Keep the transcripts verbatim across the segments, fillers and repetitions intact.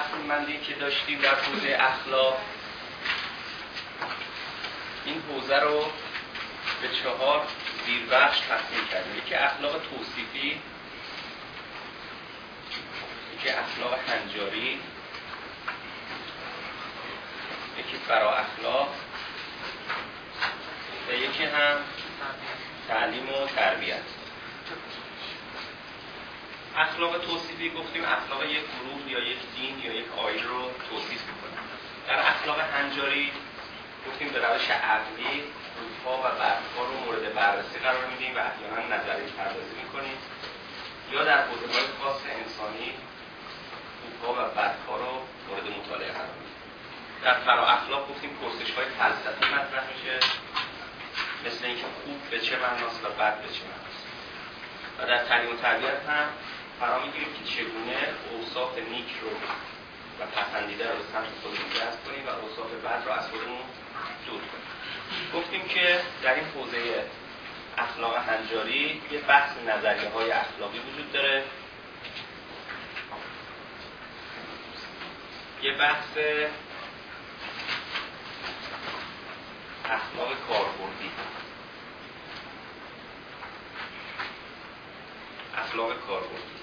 تقسیم بندی که داشتیم در حوزه اخلاق، این حوزه رو به چهار زیربخش تقسیم کردیم. یکی اخلاق توصیفی، یکی اخلاق هنجاری، یکی فرا اخلاق و یکی هم تعلیم و تربیت. اخلاق توصیفی گفتیم اخلاق یک گروه یا یک دین یا یک آیین رو توصیف میکنه. در اخلاق هنجاری گفتیم به روش عقلی خوبها و بدها رو مورد بررسی قرار میدیم و احیانا نظری پردازی میکنیم، یا در حوزه‌های خاص انسانی خوبها و بدها رو مورد مطالعه قرار میدیم. در فرا اخلاق گفتیم پرسش‌های فلسفی مطرح میشه، مثل اینکه خوب به چه معناست و بد به چه معناست. و در تعلیم و تربیت هم فرا میگیریم که چگونه اوصاف نیک رو و پسندیده رو به سمت خودمون جذب کنیم و اوصاف بد رو از خودمون دور کنیم. گفتیم که در این حوزه اخلاق هنجاری یه بحث نظریه های اخلاقی وجود داره، یه بحث اخلاق کاربردی، اخلاق کاربردی.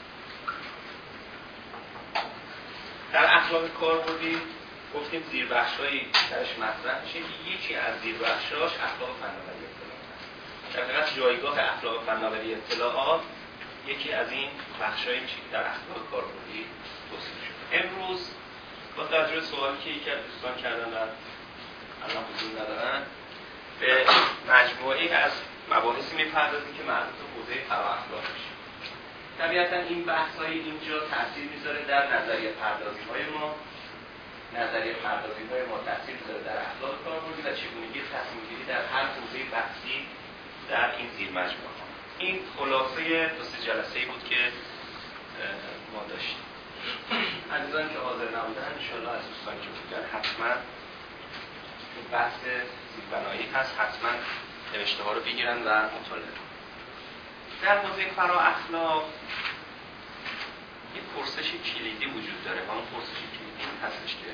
در اخلاق کاربردی گفتیم زیربخش‌هایی درش مطرح میشه که یکی از زیربخش‌هاش اخلاق فناوری اطلاعات است. در حقیقت جایگاه اخلاق فناوری اطلاعات یکی از این بخش‌هایی میشه که در اخلاق کاربردی توصیف شده. امروز با توجه به سوالی که یکی از دوستان کردن و الان حضور ندارن، به مجموعه‌ای از مباحثی می‌پردازیم که مربوط به حوزه فرا اخلاق میشه. طبیعتاً این بحث‌های اینجا تاثیر می‌ذاره در نظریه پردازی‌های ما. نظریه پردازی‌های ما تاثیر می‌ذاره در اخلاق کاربردی و چگونگی تصمیم‌گیری در هر حوزه بحثی در این زیر مجموعه. این خلاصه دو سه جلسه‌ای بود که ما داشتیم. عزیزان که حاضر نبودن ان شاءالله از دوستان که بودن حتما این بحث زیربنایی هست، حتما نوشته ها رو بگیرن و مطالعه کنن. در حوزه فرا اخلاق یک پرسش کلیدی وجود داره و اون پرسش کلیدی این هستش که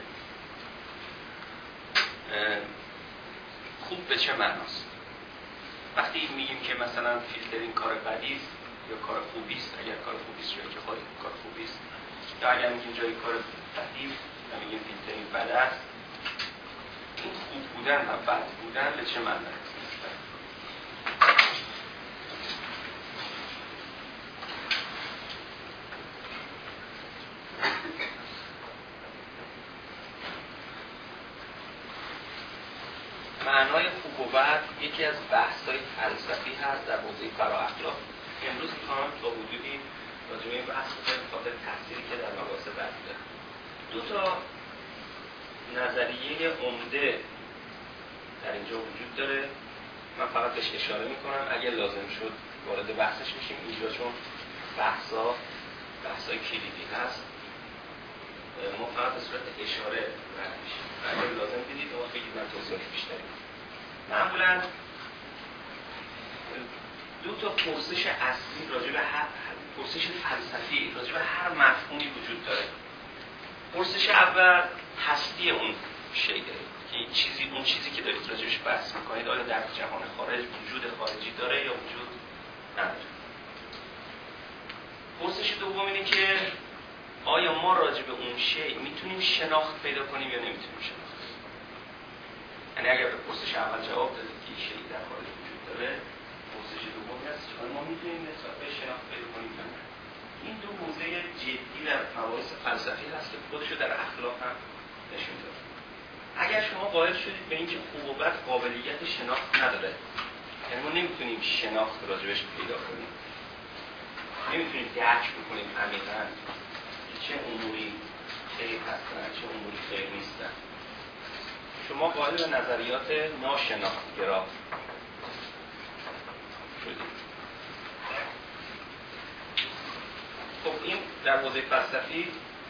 خوب به چه معناست؟ وقتی میگیم که مثلا فیلترینگ کار بدی است یا کار خوبی است، اگر کار خوبی است که خالی کار خوبی است، یا اگر میگیم جای کار بدی است و میگیم فیلترینگ بد است، این خوب بودن و بد بودن به چه معنی است؟ معنای خوب و بد یکی از بحث‌های فلسفی هست در حوزه فرا اخلاق. امروز می‌خوام تا حدودی راجع به این بحث بکنیم خاطر تأثیری که در مباحث بعد داره. دو تا نظریه عمده در اینجا وجود داره. من فقط بهش اشاره می‌کنم، اگه لازم شد وارد بحثش میشیم. اینجا چون بحث‌ها بحث‌های کلیدی هست، ما فقط به صورت اشاره رد میشیم. اگر لازم دیدید ما بگید من توضیحات بیشتری. معمولاً دو تا پرسش اصلی راجع به هر پرسش فلسفی راجع به هر مفهومی وجود داره. پرسش اول هستی اون شی داره که این چیزی اون چیزی که دارید راجعش بحث میکنید آیا در جهان خارج وجود خارجی داره یا وجود نداره. پرسش دوم اینه که آیا ما راجع به اون شی میتونیم شناخت پیدا کنیم یا نمیتونیم شناخت پیدا کنیم. یعنی اگر به پرسش اول جواب دادید که شی در خارج وجود داره، پرسش دومی هست که ما میتونیم نسبت به شناخت پیدا کنیم یا نه. این دو حوزه جدی در مباحث فلسفی هست که خودشو در اخلاق هم نشون داده. اگر شما قائل شدید به اینکه خوب و بد قابلیت شناخت نداره، یعنی ما نمیتونیم شناخت راجبش پیدا کنیم، نمیتونیم درک بکنیم عمیقاً چه اموری خیر هستن چه اموری خیر نیستن، شما قائل به نظریات ناشناختگرا شدید. خب این در حوزه فلسفی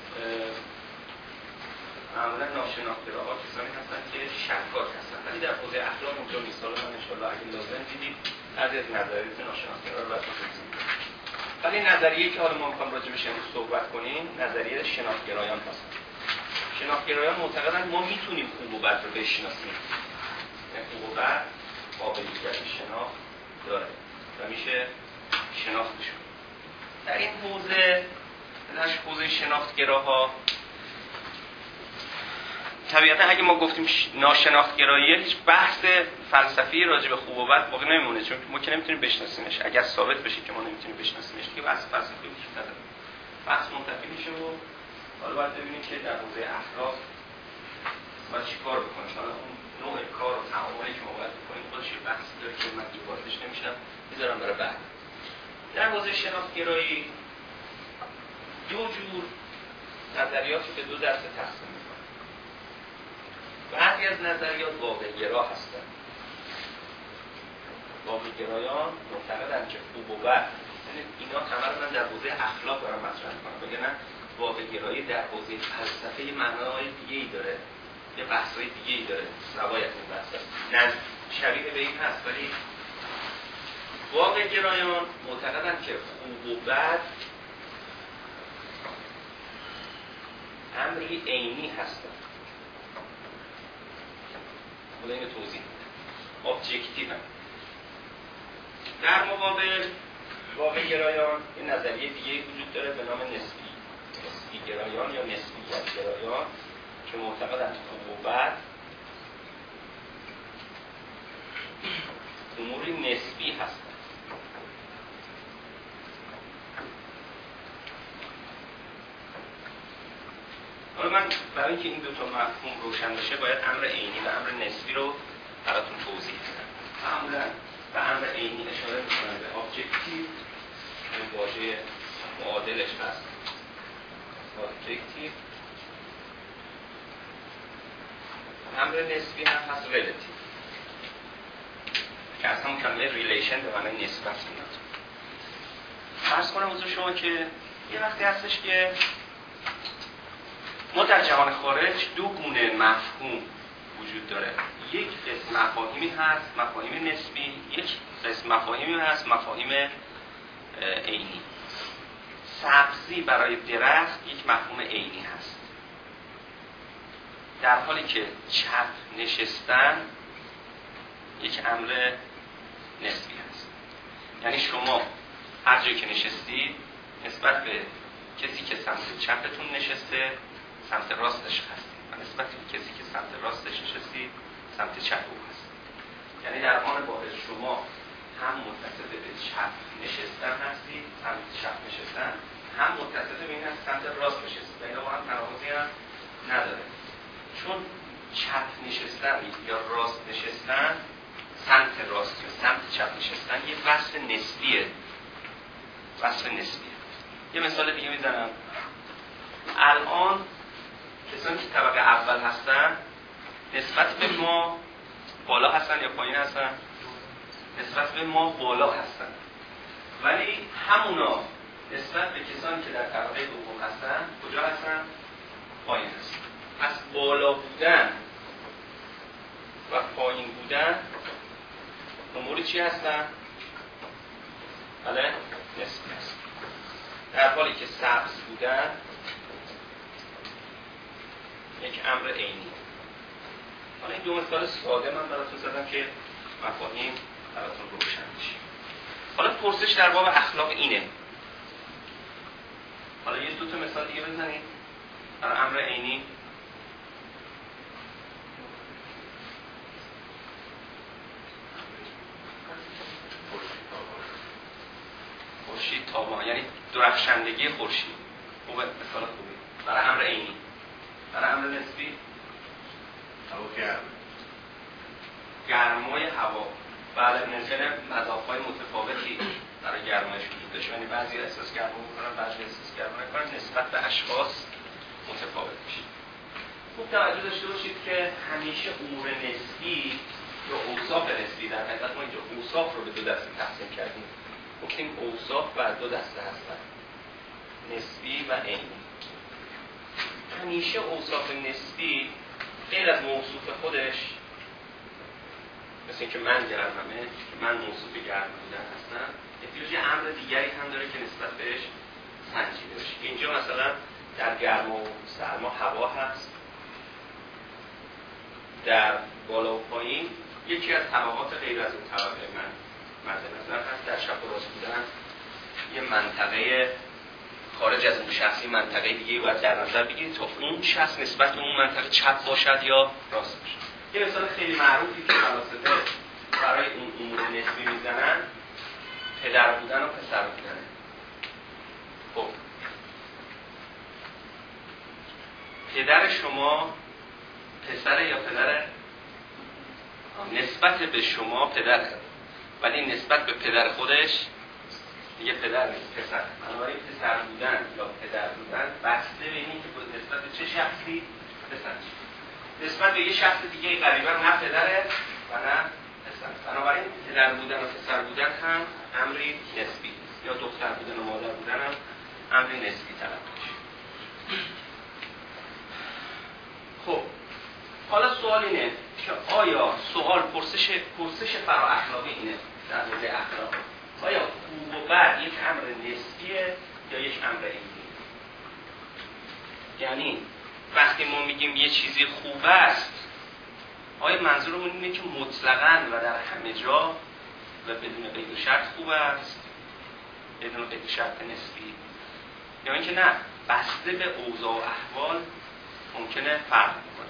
معمولا ناشناختگراها کسانی هستن که شکاک هستن، ولی در حوزه اخلاق اونجا مثال من انشاءالله اگه لازم دیدید بعضی از نظریات ناشناختگرا رو باید توضیح بدم. ولی نظریه‌ای که حالا ما می‌خوایم راجع بهش امروز صحبت کنیم نظریه شناختگرایان هست. شناخت‌گرایان معتقدن ما میتونیم خوب و بد رو بشناسیم. خوب و بد قابلیت شناخت داره و میشه شناختشون. در این حوزه در حوزه شناخت‌گراها طبیعتا اگه ما گفتیم ناشناخت‌گرایی هیچ بحث فلسفی راجع به خوب و بد باقی نمیمونه، چون ما که نمیتونیم بشناسیمش. اگر ثابت بشه که ما نمیتونیم بشناسیمش دیگه بحث فلسفی وجود نداره. بحث منتفی میشه و حالا باید ببینیم که در حوزه اخلاق باید چی کار بکنیم. حالا اون نوع کار و تعاملی که ما باید بکنیم خودش یه بحثی داره که من دیگه واردش نمیشم، میذارم برای بعد. در حوزه شناخت‌گرایی دو جور نظریات رو به دو دسته تقسیم می‌کنن. بعضی از نظریات واقع‌گرا هستند. واقع‌گرایان معتقدند که خوب و بد، یعنی اینا همه رو من در حوزه اخلاق دارم مطرح می‌کنم، وگرنه واقع‌گرایی در حوزه فلسفه معنای دیگه‌ای داره، یه بحث‌های دیگه‌ای داره، روایت این بحث نه شبیه به این هست. ولی واقع‌گرایان معتقدند که خوب و بد امری عینی هستند. خدا اینو توضیح میده. ابجکتیو هم. در مقابل واقع‌گرایان این نظریه دیگه وجود داره به نام نسبی. نسبی گرایان یا نسبیت گرایان که معتقدند خوب و بد اموری نسبی هستند. حالا من برای اینکه این دو تا مفهوم روشن بشه باید امر عینی و امر نسبی رو براتون توضیح بدم. معمولا به امر عینی اشاره می‌کنم به ابجکتیو، این واژه معادلش هست ابجکتیو. امر نسبی هم هست ریلیتیو که از همون کلمه ریلیشن به معنی نسبت میاد. فرض کنم حضور شما که یه وقتی هستش که ما در جهان خارج دو گونه مفهوم وجود داره. یک قسم مفاهیمی هست مفاهیم نسبی، یک قسم مفاهیمی هست مفاهیم عینی. سبزی برای درخت یک مفهوم عینی هست، در حالی که چپ نشستن یک امر نسبی هست. یعنی شما هر جایی که نشستید نسبت به کسی که سمت چپتون نشسته سمت راستش هستید و نسبت به کسی که سمت راستش نشستید سمت چپ او هست. یعنی در آن واحد شما هم متصل به چپ نشستن هستید، سمت چپ نشستن، هم متصل به این هست سمت راست نشستید. و اینا با هم تناقضی هم نداره، چون چپ نشستن یا راست نشستن، سمت راست یا سمت چپ نشستن یه وصف نسبیه. وصف نسبیه. یه مثال دیگه میزنم. الان کسانی که طبقه اول هستن نسبت به ما بالا هستن یا پایین هستن؟ نسبت به ما بالا هستن. ولی همونا نسبت به کسانی که در طبقه دوم هستن کجا هستن؟ پایین هستن. پس بالا بودن و پایین بودن اموری چی هستن؟ بله؟ نسبی هستن. در حالی که سبز بودن یک امر عینی. حالا این دو مثال ساده من براتون زدم که مفاهیم براتون روشن بشه. حالا پرسش در باب اخلاق اینه. حالا یه دو تا مثال دیگه بزنید برای امر عینی. خورشید تابان، یعنی درخشندگی خورشید. خوبه، مثال خوبی برای امر عینی. برای امر نسبی هوا گرم، گرمای هوا. بله، ممکنه مذاق‌های متفاوتی برای گرمایش وجود داشته، یعنی بعضی احساس گرما می‌کنن بعضی احساس گرما نمی‌کنن، نسبت به اشخاص متفاوت میشه. خوب توجه داشته باشید که همیشه امور نسبی یا اوصاف نسبی، در حقیقت ما اینجا اوصاف رو به دو دسته تقسیم کردیم. گفتیم اوصاف بر دو دسته هستن، نسبی و عینی. همیشه اوصاف نسبی غیر از موصوف خودش، مثل اینکه من گرممه، که من موصوف گرم بودن هستم، احتیاج امر دیگری هم داره که نسبت بهش سنجیده بشه. اینجا مثلا در گرما و سرما هوا هست، در بالا و پایین یکی از طبقات غیر از اون طبقه من مد نظر هست. در چپ و راست بودن یه منطقه خارج از اون شخصی منطقه دیگه باید در نظر بگیرید تا اون شخص نسبت به اون منطقه چپ باشد یا راست باشد. یه مثال خیلی معروفی که فلاسفه برای اون امور نسبی میزنن پدر بودن و پسر بودنه. خب پدر شما پسر یا پدر نسبت به شما پدره، ولی نسبت به پدر خودش دیگه پدر نیست، پسر. بنابراین پسر بودن یا پدر بودن بسته به اینی که نسبت به چه شخصی پسر، نسبت به یه شخص دیگه غریبا نه پدره و نه پسر. بنابراین پدر بودن و پسر بودن هم امری نسبی یا دختر بودن و مادر بودن هم امری نسبی تلقی میشه. خب حالا سوال اینه که آیا سوال پرسش پرسش فرا اخلاقی اینه در حوزه اخلاق، آیا خوب و بد یک امر نسبیه یا یک امر عینی؟ یعنی وقتی ما میگیم یه چیزی خوب است، آیا منظورمون اینه که مطلقاً و در همه جا و بدون قید و شرط خوب است، بدون قید و شرط نسبی، یا اینکه نه بسته به اوضاع و احوال ممکنه فرق کنه؟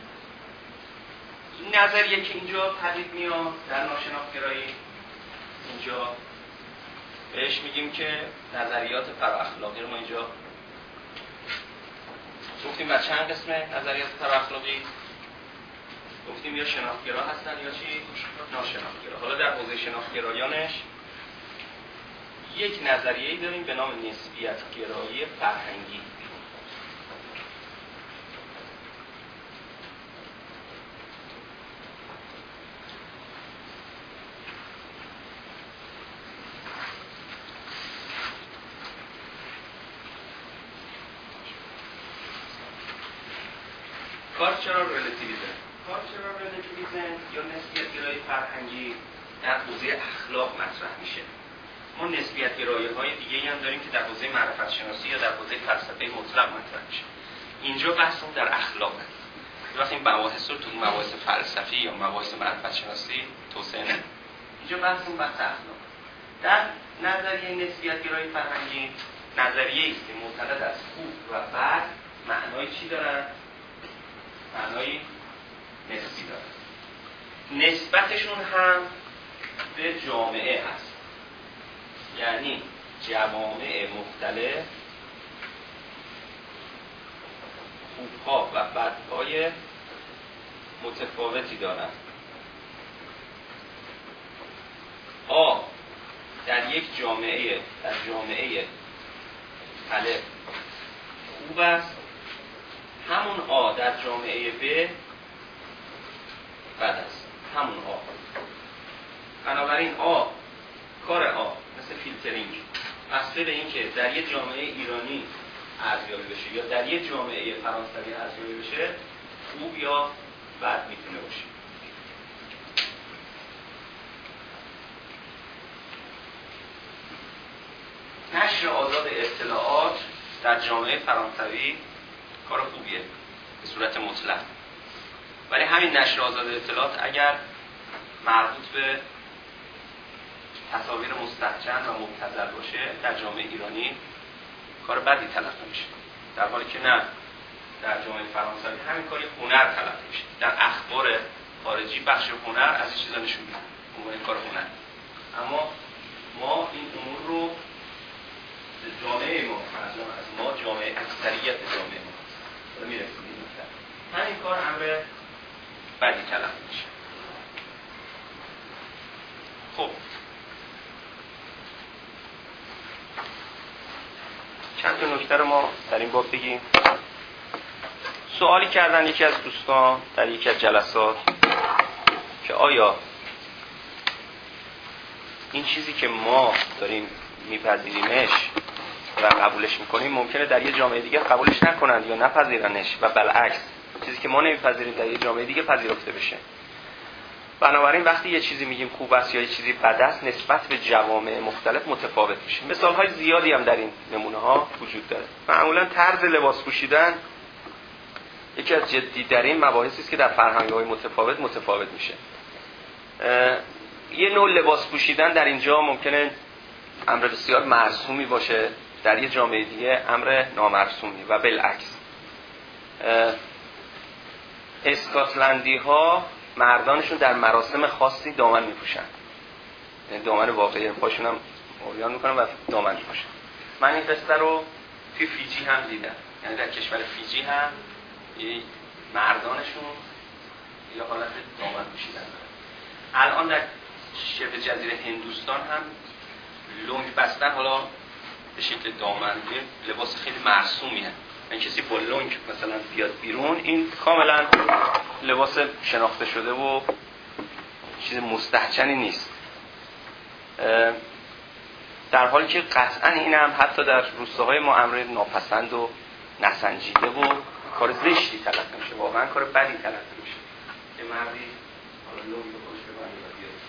این نظریه که اینجا پدید میاد در ناشناختگرایی، اینجا بهش میگیم که نظریات فرااخلاقی رو ما اینجا گفتیم بر چند قسمه نظریات فرااخلاقی؟ گفتیم یا شناختگرا هستن یا چی؟ ناشناختگرا. حالا در حوزه شناختگرایانش یک نظریه‌ای داریم به نام نسبیت گرایی فرهنگی. کالچرال ریلیتیویسم. کالچرال ریلیتیویسم یا نسبیت گرایی فرهنگی در حوزه اخلاق مطرح میشه. ما نسبیت گرایی‌های دیگه‌ای هم داریم که در حوزه معرفت شناسی یا در حوزه فلسفه مطلق مطرح میشه. اینجا بحثمون در اخلاقه. وقتی این مباحث رو تو مباحث فلسفی یا مباحث معرفت شناسی توسعه نمیدیم. اینجا بحثمون بحث اخلاق. در نظریه نسبیت گرایی فرهنگی نظریه‌ای است که معتقد است خوب و بد معنای چی دارن؟ معنای نسبی دارن. نسبتشون هم به جامعه هست، یعنی جوامع مختلف خوبها و بدهای متفاوتی دارند. آ در یک جامعه در جامعه الف خوب است، همون آ در جامعه ب بد است، همون آ. بنابراین آ کار آ مثل فیلترینگ بسته به این که در یک جامعه ایرانی ارزیابی بشه یا در یک جامعه فرانسوی ارزیابی بشه خوب یا بد میتونه باشه. نشر آزاد اطلاعات در جامعه فرانسوی کار خوبیه به صورت مطلق، ولی همین نشر آزاد اطلاعات اگر مربوط به تصاویر مستحجن و مبتذل باشه در جامعه ایرانی کار بدی تلقی میشه، در حالی که نه در جامعه فرانسوی همین کاری هنر تلقی میشه. در اخبار خارجی بخش هنر از این چیزا نشون میده، عنوان کار هنر. اما ما این امور رو جامعه ما منظورم از ما جامعه اکثریت جامعه ما رو میرسونیم. همین کار امر بدی تلقی میشه. خب چند تا نکته رو ما در این باب بگیم. سوالی کردن یکی از دوستان در یکی از جلسات که آیا این چیزی که ما داریم میپذیریمش و قبولش میکنیم ممکنه در یه جامعه دیگه قبولش نکنند یا نپذیرنش و بالعکس چیزی که ما نمیپذیریم در یه جامعه دیگه پذیرفته بشه. بنابراین وقتی یه چیزی میگیم خوب است یا یه چیزی بد است نسبت به جوامع مختلف متفاوت میشه. مثال‌های زیادی هم در این نمونه‌ها وجود داره. معمولاً طرز لباس پوشیدن یکی از جدی‌ترین مباحثی است که در فرهنگ‌های متفاوت متفاوت میشه. یه نوع لباس پوشیدن در اینجا ممکنه امر بسیار مرسومی باشه، در یه جامعه دیگه امر نامرسومی و بالعکس. اسکاتلندی ها مردانشون در مراسم خاصی دامن میپوشن، یعنی دامن واقعی پاشون هم اوریان میکنن و دامن میپوشن. من این قصه رو توی فیجی هم دیدم، یعنی در کشور فیجی هم مردانشون یه حالت دامن پوشیدن دارن. الان در شبه جزیره هندوستان هم لنگ بستن، حالا به شکل دامن، لباس خیلی مرسومیه. این کسی با لنگ مثلا بیاد بیرون، این کاملا لباس شناخته شده و چیز مستحسنی نیست، در حالی که قطعا این هم حتی در روستاهای ما امر ناپسند و نسنجیده و کار زشتی تلقی میشه، واقعا کار بدی تلقی میشه که مردی حالا لنگ به خودش ببنده و بیاد.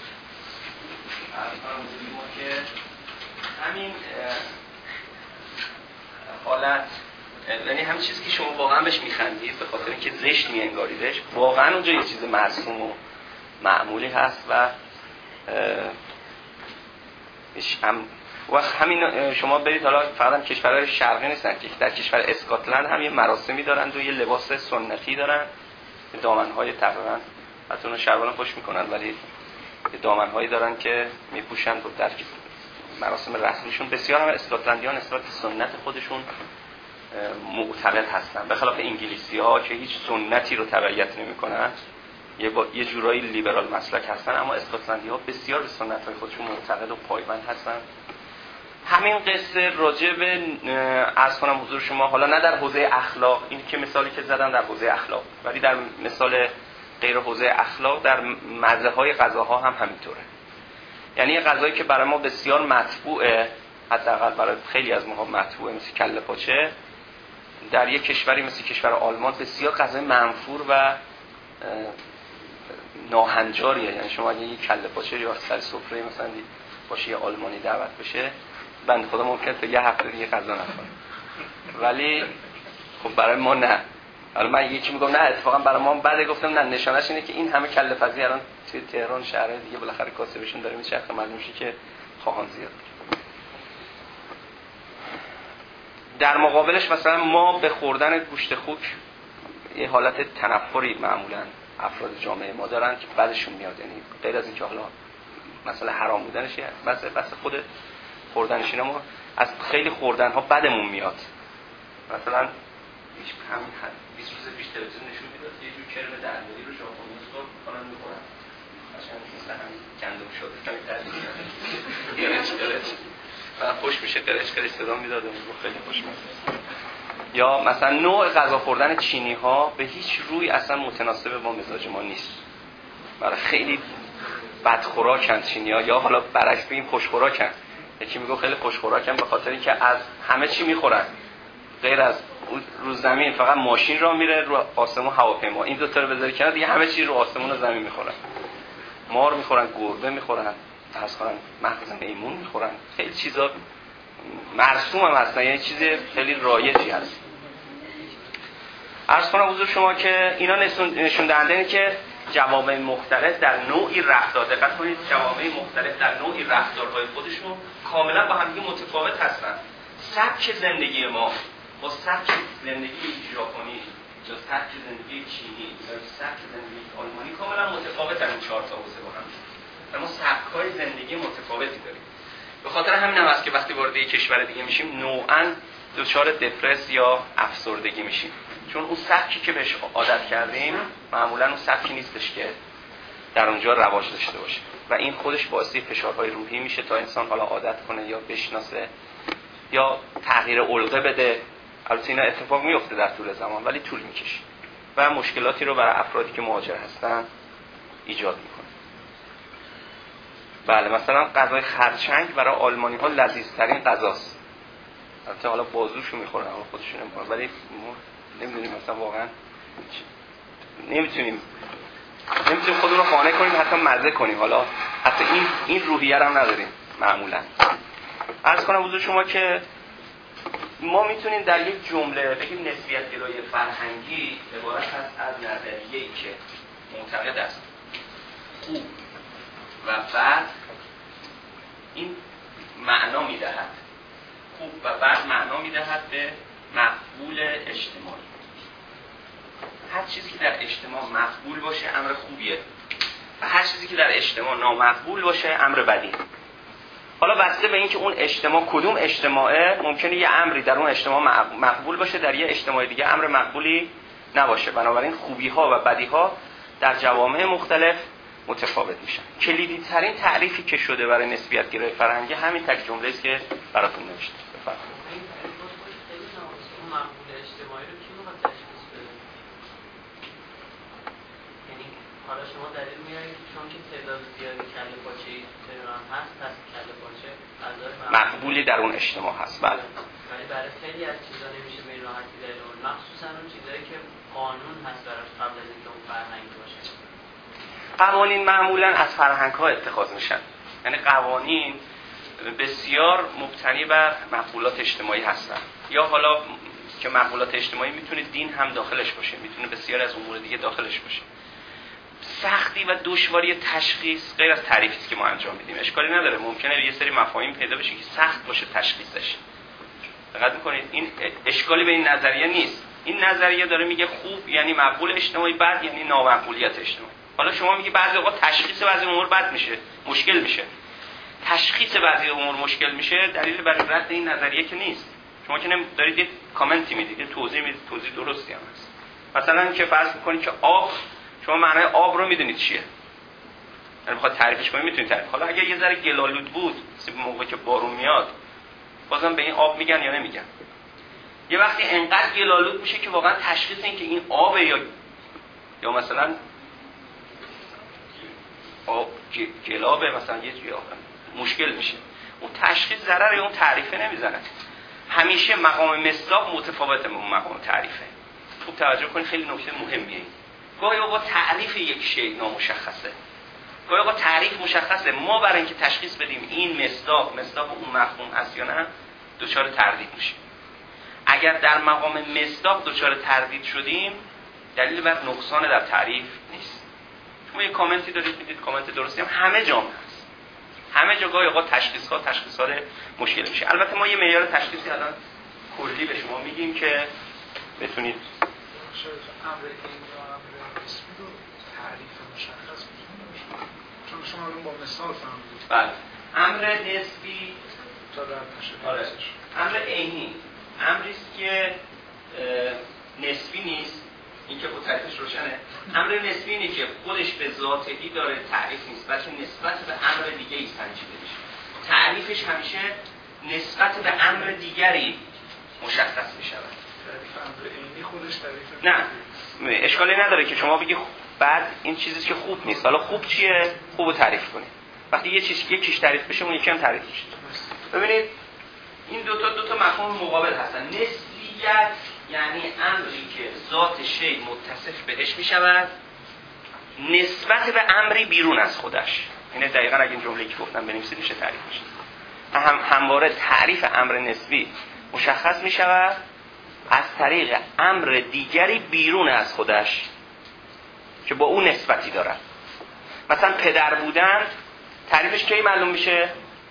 که همین حالت، یعنی همین چیزی که شما واقعا بهش میخندید به خاطر اینکه زشت میانگاریدش، واقعا اونجا یه چیز معصوم و معمولی هست و هم وقت همین شما برید حالا فقط هم کشورهای شرقی نیستن که در کشور اسکاتلند هم یه مراسمی دارن و یه لباس سنتی دارن، دامنهای تقریبا حتی اون شلوارا خوش میکنن ولی یه دامنهایی دارن که میپوشن و در مراسم رسمیشون بسیار هم اسکاتلندیان نسبت به سنت خودشون معتقد هستن، به خلاف انگلیسی ها که هیچ سنتی رو تبعیت نمیکنن، یه با... یه جورایی لیبرال مسلک هستن، اما اسکاتلندی ها بسیار به سنت های خودشون معتقد و پایبند هستن. همین قصه راجع به عرض کنم حضور شما، حالا نه در حوزه اخلاق، این که مثالی که زدم در حوزه اخلاق، ولی در مثال غیر حوزه اخلاق در مزه های غذاها هم همینطوره. یعنی یه غذایی که برای ما بسیار مطبوعه، حداقل برای خیلی از ماها مطبوعه، مثل کله پاچه، در یک کشوری مثل کشور آلمان بسیار غذای منفور و ناهنجاریه. یعنی شما اگه یک کله پاچه یا سر سفره مثلا باشه یه آلمانی دعوت بشه، بنده خدا ممکنه تا یه هفته دیگه غذا نخوره، ولی خب برای ما نه. حالا من یکی میگم نه اتفاقا برای ما بعد گفتم نه، نشانش اینه که این همه کله پزی الان توی تهران شهر دیگه بالاخره کاسبشون داره میچرخه، معلوم میشه که خواهان زیاد. در مقابلش مثلا ما به خوردن گوشت خوک یه حالت تنفری معمولا افراد جامعه ما دارن که بعدشون میاد، یعنی غیر از اینکه حالا مثلا حرام بودنش بس بس خود خوردنش، اینا ما از خیلی خوردن ها بدمون میاد. مثلا هیچ همین بیست روز پیش تلویزیون نشون میداد یه جور کرم دندانی رو ژاپنی سرخ می‌کنن می‌خورن، قشنگ مثلا همین گندم شده همین ترکیب قرچ قرچ و خوش میشه، قرچ قرچ صدا میداد و خیلی خوشمزه. یا مثلا نوع غذا خوردن چینی ها به هیچ روی اصلا متناسب با مزاج ما نیست، برای خیلی بدخوراکن چینی ها، یا حالا برعکس بگیم خوشخوراکن. یکی میگه خیلی خوشخوراکن به خاطر اینکه از همه چی میخورن غیر از رو زمین، فقط ماشین راه میره، رو آسمون هواپیما، این دو تا رو بذاری کنار دیگه همه چی رو آسمون و زمین میخورن. مار میخورن، گربه میخورن، فرض کنن مغز میمون میخورن، خیلی چیزا مرسوم هم هستن، یعنی چیز خیلی رایجی هست. عرض کنم حضور شما که اینا نشون دهنده اینه که جوامع مختلف در نوعی رفتار، دقت کنید، جوامع مختلف در نوعی رفتارهای خودشون کاملا با هم دیگه متفاوت هستن. سبک زندگی ما با سبک زندگی ژاپنی یا سبک زندگی چینی یا سبک زندگی آلمانی کاملا متفاوتن، این چهار تا حوزه با هم. اما سبک‌های زندگی متفاوتی داریم. به خاطر همین هم است که وقتی وارد یک کشور دیگه میشیم نوعاً دچار دپرس یا افسردگی میشیم، چون اون سبکی که بهش عادت کردیم معمولاً اون سبکی نیستش که در اونجا رواج داشته باشه و این خودش باعث فشارهای روحی میشه تا انسان حالا عادت کنه یا بشناسه یا تغییر القه بده. البته اینا اتفاق میفته در طول زمان ولی طول میکشه و مشکلاتی رو برای افرادی که مهاجر هستن ایجاد میکنه. بله، مثلا غذای خرچنگ برای آلمانی ها لذیذترین غذاست. البته حالا بازوشو میخورن اما خودشون نمیخورن، ولی ما نمیدونیم مثلا واقعا نمیتونیم نمیتونیم خودمون رو قانع کنیم حتی مزه کنیم، حالا حتی این این روحیه رو هم نداریم معمولا. عرض کنم حضور شما که ما میتونیم در یک جمله بگیم نسبیت گرایی فرهنگی عبارت هست از نظریه‌ای که معتقد است خوب و بد این معنا میدهد، خوب و بد معنا میدهد به مقبول اجتماعی. هر چیزی که در اجتماع مقبول باشه امر خوبیه و هر چیزی که در اجتماع نامقبول باشه امر بدیه. حالا بسته به اینکه اون اجتماع کدوم اجتماعه، ممکنه یه امری در اون اجتماع مقبول باشه، در یه اجتماع دیگه امر مقبولی نباشه. بنابراین خوبی ها و بدی ها در جوامع مختلف متفاوت میشن. کلیدی ترین تعریفی که شده برای نسبیت گرایی فرهنگی همین تک جمله است که براتون نوشتم. بفرمایید. این تعریف خیلی ناموس اون مقبول اجتماعی رو کی میخواد تشخیص بده؟ یعنی حالا شما دلیل میارید که چون که تعداد زیادی کله پاچه‌ای تهران هست، پس کله پاچه غذای مقبولی در اون اجتماع هست. بله. ولی برای خیلی از چیزا نمیشه به این راحتی دلیل آورد، مخصوصا اون چیزایی که قانون هست براش قبل از اینکه اون فرهنگ باشه. قوانین معمولا از فرهنگ‌ها اتخاذ میشن. یعنی قوانین بسیار مبتنی بر مقولات اجتماعی هستن، یا حالا که مقولات اجتماعی میتونه دین هم داخلش باشه، میتونه بسیار از امور دیگه داخلش باشه. سختی و دشواری تشخیص غیر از تعریفی است که ما انجام میدیم. اشکالی نداره، ممکنه یه سری مفاهیم پیدا بشه که سخت باشه تشخیصش. دقت میکنید این اشکالی به این نظریه نیست. این نظریه داره میگه خوب یعنی مقبول اجتماعی، بد یعنی نامقبولیت اجتماعی. حالا شما میگی بعضی اوقات تشخیص بعضی امور بد میشه، مشکل میشه. تشخیص بعضی امور مشکل میشه دلیل بر رد این نظریه که نیست. شما که دارید یه کامنتی میدید، توضیح میدید، توضیح درستی هم هست. مثلا که فرض میکنید که آب، شما معنای آب رو میدونید چیه، یعنی بخواد تعریفش کنید میتونید تعریف. حالا اگه یه ذره گلالود بود مثل موقعی که بارون میاد، بازم به این آب میگن یا نمیگن؟ یه وقتی انقدر گلالود میشه که واقعا تشخیص این که این آبه یا یا مثلا آب گلابه مثلا یه جوری مشکل میشه. اون تشخیص ضرر اون تعریفه نمیزنه. همیشه مقام مصداق متفاوته با مقام تعریفه. خوب توجه کنید، خیلی نکته مهمیه. گاهی اوقات تعریف یک شی نامشخصه، گاهی اوقات تعریف مشخصه. ما برای اینکه تشخیص بدیم این مصداق مصداق اون مفهوم هست یا نه دچار تردید میشیم. اگر در مقام مصداق دچار تردید شدیم دلیل بر نقصان در تعریف نیست. شما یه کامنتی دارید میدید، کامنت درستی هم همه جا هست، همه جا گاهی اوقات تشخیص ها تشخیص ها مشکل میشه. البته ما یه معیار تشخیصی الان کلی به شما میگیم که بتونید شاید امر این یا امر نسبی رو تعریف مشخص بکنید، چون شما الان با مثال فهمیدید. بله. امر نسبی تا در تشکیل آره. امر عینی امری است که نسبی نیست، این که با تعریفش روشنه. امر نسبی اینه که خودش به ذاته‌ای داره تعریف نیست، بلکه نسبت به امر دیگه‌ای سنجیده میشه. تعریفش همیشه نسبت به امر دیگری مشخص میشه. تعریف امر عینی خودش تعریف نه، اشکالی نداره که شما بگی بعد این چیزی که خوب نیست. حالا خوب چیه؟ خوبو تعریف کنید. وقتی یه چیز یکیش تعریف بشه اون یکی هم تعریف میشه. ببینید این دو تا دو تا مفهوم مقابل هستن. نسبیت یعنی امری که ذات شی متصف بهش میشود نسبت به امری بیرون از خودش. اینه دقیقاً اگه این جمله‌ای که گفتم بنویسید میشه تعریف میشه. هم همواره تعریف امر نسبی مشخص میشود از طریق امر دیگری بیرون از خودش که با اون نسبتی داره. مثلا پدر بودن تعریفش کی معلوم میشه؟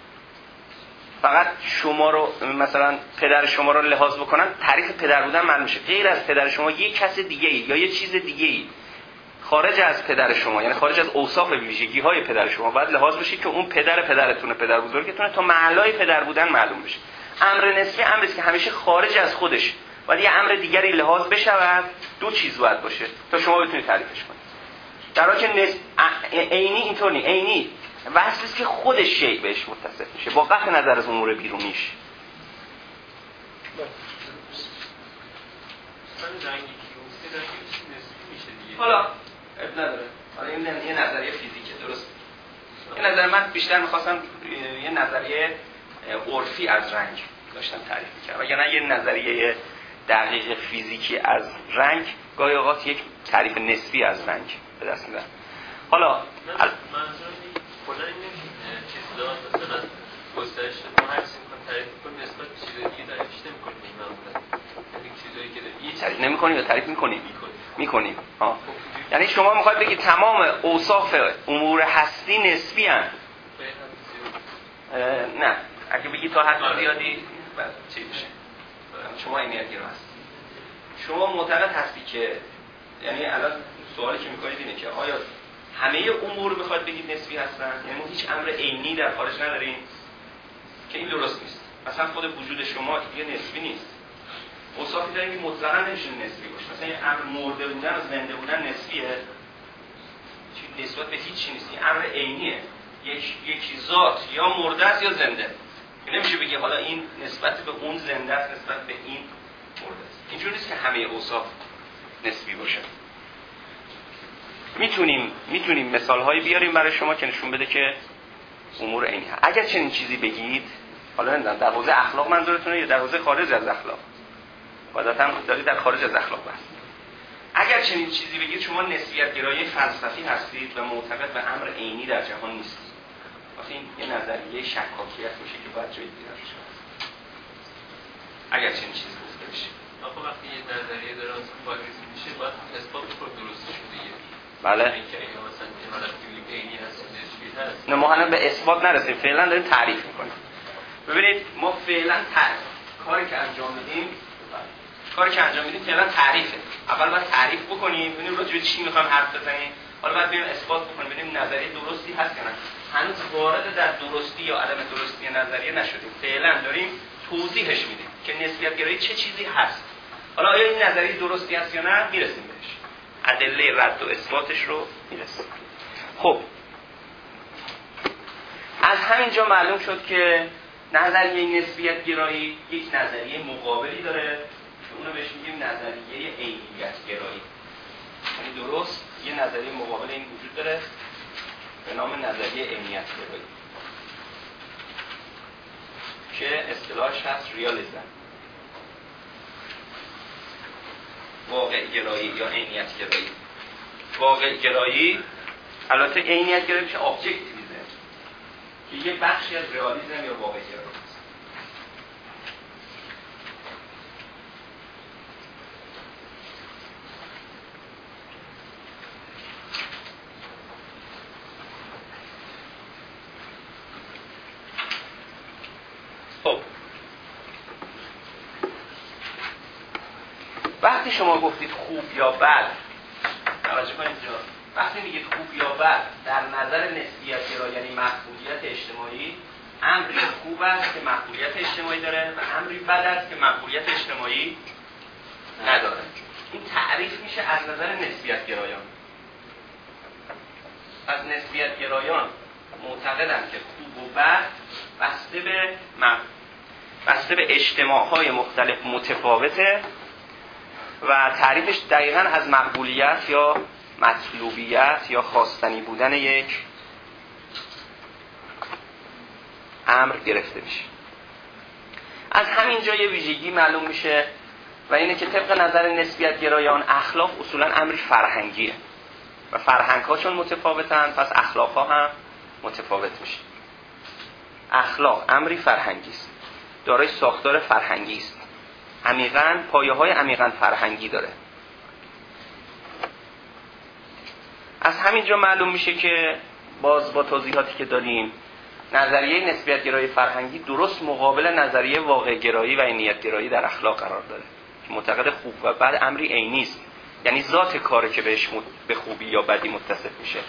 فقط شما رو مثلا پدر شما رو لحاظ بکنن تعریف پدر بودن معلوم میشه. غیر از پدر شما یک کس دیگه‌ای یا یه چیز دیگه‌ای خارج از پدر شما، یعنی خارج از اوصاف ویژگی‌های پدر شما باید لحاظ بشه که اون پدر پدرتونه، پدر بزرگتونه، تا محلای پدر بودن معلوم بشه. امر نسبی امری است که همیشه خارج از خودش ولی یه امر دیگری لحاظ بشود، دو چیز باید باشه تا شما بتونید تعریفش کنید. در حالی که نس... عینی اینطور نیست. عینی وصفی است که خودش شی بهش متصف میشه با قطع نظر از امور بیرونیش. حالا اب نداره. حالا این یه نظریه فیزیکه، درست؟ این نظر من بیشتر می‌خواستم یه نظریه عرفی از رنگ داشتم تعریف می‌کردم. وگرنه یه نظریه دقیق فیزیکی از رنگ گاهی اوقات یک تعریف نسبی از رنگ به دست میاد. حالا منظورم کلا این چیز داد مثلا گسترش ما هر چیزی که تعریف کنیم نسبت به چیزی که تعریفش نمی‌کنیم. تعریف نمی‌کنیم یا تعریف می‌کنیم؟ می‌کنیم. ها. یعنی شما می‌خواید بگید تمام اوصاف امور هستی نسبی هستند. نه، اگه بگید تا حد زیادی بعد چی میشه؟ شما عینیت گرا هست. شما معتقد هستی که یعنی الان سوالی که می‌کنید اینه که آیا همه امور می‌خواد بگید نسبی هستن؟ یعنی ما هیچ امر عینی در خارج نداریم که این درست نیست. مثلا خود وجود شما دیگه نسبی نیست. اوصافی داریم که مطلقاً نمیشه نسبی باشه. مثلا این امر مرده بودن و زنده بودن نسبیه. چی نسبت به هیچ چیزی نیست. این امر عینیه. یک یکی ذات یا مرده است یا زنده. نمیشه بگی حالا این نسبت به اون زنده است، نسبت به این مرده است. اینجوری نیست که همه اوصاف نسبی باشه. میتونیم میتونیم مثال‌هایی بیاریم برای شما که نشون بده که امور عینی هست. اگر چنین چیزی بگید، حالا نمیدونم در حوزه اخلاق منظورتونه یا در حوزه خارج از اخلاق. قاعدتاً دارید در خارج از اخلاق بحث. اگر چنین چیزی بگید شما نسبیت گرایی فلسفی هستید و معتقد به امر عینی در جهان نیستید. وقتی این یه نظریه شکاکیت میشه که باید جایی دیدن شد. اگر چنین چیزی گفته بشه. آخه وقتی یه نظریه داره واریز میشه باید اثبات کنه درستش دیگه. بله. اینکه مثلا این حالت عینی هست نسبی هست. نه ما هنوز به اثبات نرسیم. فعلا داریم تعریف میکنیم. ببینید ما فعلا تعریف کاری که انجام میدیم کاری که انجام میدیم فعلا تعریفه. اول باید تعریف بکنیم، ببینیم راجع به چی میخوایم حرف بزنیم. حالا باید بریم اثبات بکنیم، ببینیم نظریه درستی هست یا نه. هنوز وارد در درستی یا عدم درستی نظریه نشدیم. فعلا داریم توضیحش میدیم که نسبیت گرایی چه چیزی هست. حالا آیا این نظریه درستی هست یا نه میرسیم بهش. ادله رد و اثباتش رو میرسیم. خب از همینجا معلوم شد که نظریه نسبیت گرایی یک نظریه مقابلی داره که اونو بهش میگیم نظریه عینیت گرایی. یعنی درست یه نظریه مقابل این وجود داره به نام نظریه عینیت گرایی که اصطلاحش هست ریالیسم، واقع گرایی یا عینیت گرایی. واقع گرایی البته عینیت گرایی میشه ابجکتیویسم که یه بخشی از ریالیسم یا واقع گرایی است. خب وقتی شما گفتید خوب یا بد، توجه کنید اینجا، وقتی میگید خوب یا بد در نظر نسبیت گرایی یعنی مقبولیت اجتماعی، امری خوب است که مقبولیت اجتماعی داره و امری بد است که مقبولیت اجتماعی نداره. این تعریف میشه از نظر نسبیت گرایان. از نسبیت گرایان معتقدند که خوب و بد بسته به مق... بسته به اجتماعهای مختلف متفاوته و تعریفش دقیقاً از مقبولیت یا مطلوبیت یا خواستنی بودن یک امر گرفته میشه. از همین جا یه ویژگی معلوم میشه و اینه که طبق نظر نسبیت گرایان اخلاق اصولاً امری فرهنگیه و فرهنگ ها چون متفاوتن پس اخلاق ها هم متفاوت میشه. اخلاق امری فرهنگی است، دارای ساختار فرهنگی است، عمیقاً پایه‌های عمیقاً فرهنگی داره. از همین جا معلوم میشه که باز با توضیحاتی که دادیم نظریه نسبیت گرایی فرهنگی درست مقابل نظریه واقع گرایی و عینیت گرایی در اخلاق قرار داره که معتقد خوب و بد امری عینی است، یعنی ذات کاری که بهش به خوبی یا بدی متصف میشه.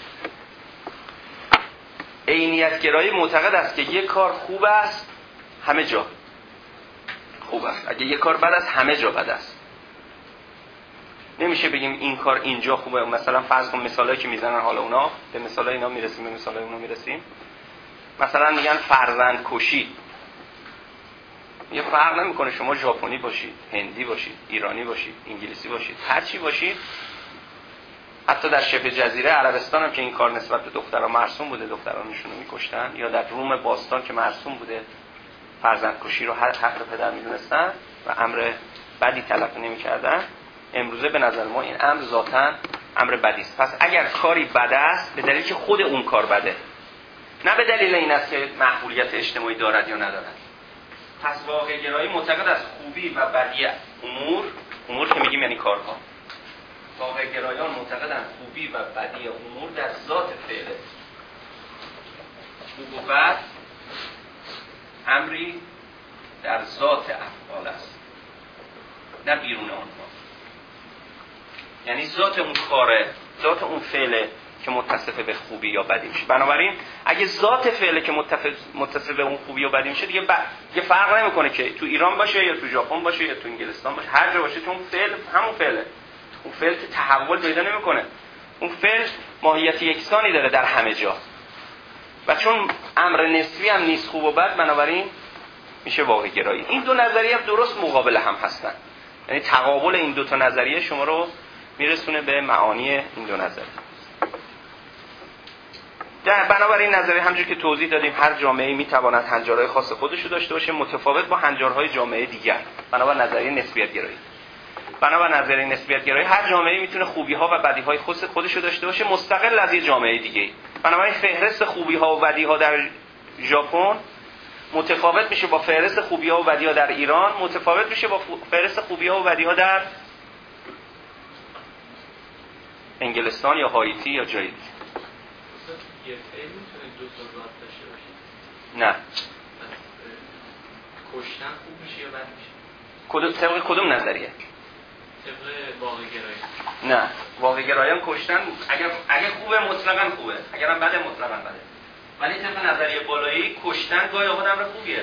عینیت گرایی معتقد است که یک کار خوب است همه جا خوب است، اگه یک کار بد است همه جا بد است. نمیشه بگیم این کار اینجا خوبه. مثلا فرض کن مثالایی که میزنن، حالا اونا به مثالای اینا میرسیم به مثالای اونا میرسیم. مثلا میگن فرزند کشی، یه فرق نمیکنه شما ژاپنی باشید، هندی باشید، ایرانی باشید، انگلیسی باشید، هر چی باشید. حتی در شبه جزیره عربستان هم که این کار نسبت به دخترها مرسوم بوده، دخترانشون رو میکشتن، یا در روم باستان که مرسوم بوده فرزند کشی رو هر حق پدر میدونستن و امر بدی تلقی نمیکردن، امروزه به نظر ما این امر ذاتاً امر بدی است. پس اگر کاری بد است به دلیل که خود اون کار بده، نه به دلیل این است که مقبولیت اجتماعی دارد یا ندارد. پس واقع گرایی معتقد است خوبی و بدی امور، امور که میگیم بگیم یعنی کارها. واقع‌گرایان معتقدند خوبی و بدی امور در ذات فعله. خوب و بد امری در ذات افعال است، نه بیرون آنها. یعنی ذات اون کاره، ذات اون فعله که متصف به خوبی یا بدی میشه. بنابراین اگه ذات فعله که متصف به اون خوبی یا بدی میشه دیگه ب... دیگه فرق نمیکنه که تو ایران باشه یا تو ژاپن باشه یا تو انگلستان باشه، هر جا باشه، چون فعل همون فعله. اون فعل تحول پیدا نمیکنه. اون فعل ماهیت یکسانی داره در همه جا. و چون امر نسبی هم نیست خوب و بد، بنابراین میشه واقع گرایی. این دو نظریه هم درست مقابل هم هستن. یعنی تقابل این دو تا نظریه شما رو میرسونه به معانی این دو نظریه. در بنابراین نظریه همونجوری که توضیح دادیم هر جامعه‌ای میتواند هنجارهای خاص خودش رو داشته باشه متفاوت با هنجارهای جامعه دیگر. بنابر نظریه نسبیت گرایی. بنابر نظریه نسبیت گرایی هر جامعه‌ای میتونه خوبی‌ها و بدی‌های خاص خودش رو داشته باشه مستقل از یه جامعه دیگه. بنابراین فهرست خوبی‌ها و بدی‌ها در ژاپن متفاوت میشه با فهرست خوبی‌ها و بدی‌ها در ایران، متفاوت میشه با فهرست خوبی‌ها و بدی‌ها در انگلستان یا هایتی یا جای دیگه. یه فعل میتونه دو تا ذات داشته باشه؟ نه. کشتن خوب میشه یا بد میشه؟ کدوم طبق کدوم نظریه؟ طبق واقع گرایی. نه، واقع گرایان کشتن اگر اگر خوبه مطلقاً خوبه، اگرم بده مطلقاً بده. ولی طبق نظریه بالایی کشتن گاهی اوقات امر خوبیه.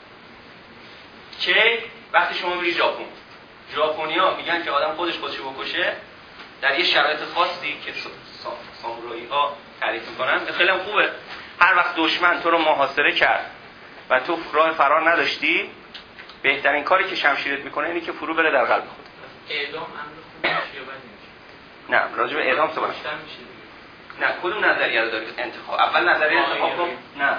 چه وقتی شما میری ژاپن، ژاپنیا میگن که آدم خودش خودشو بکشه در یه شرایط خاصی که سامورایی ها تعریف میکنن خیلی هم خوبه. هر وقت دشمن تو رو محاصره کرد و تو راه فرار نداشتی، بهترین کاری که شمشیرت میکنه اینه که فرو بره در قلب خود. اعدام امر خوب میشه یا بد میشه؟ نه، راجع به اعدام صحبت کشتن میشه دیگه. نه، کدوم نظریه رو دارید انتخاب؟ اول نظریه انتخاب کن. نه،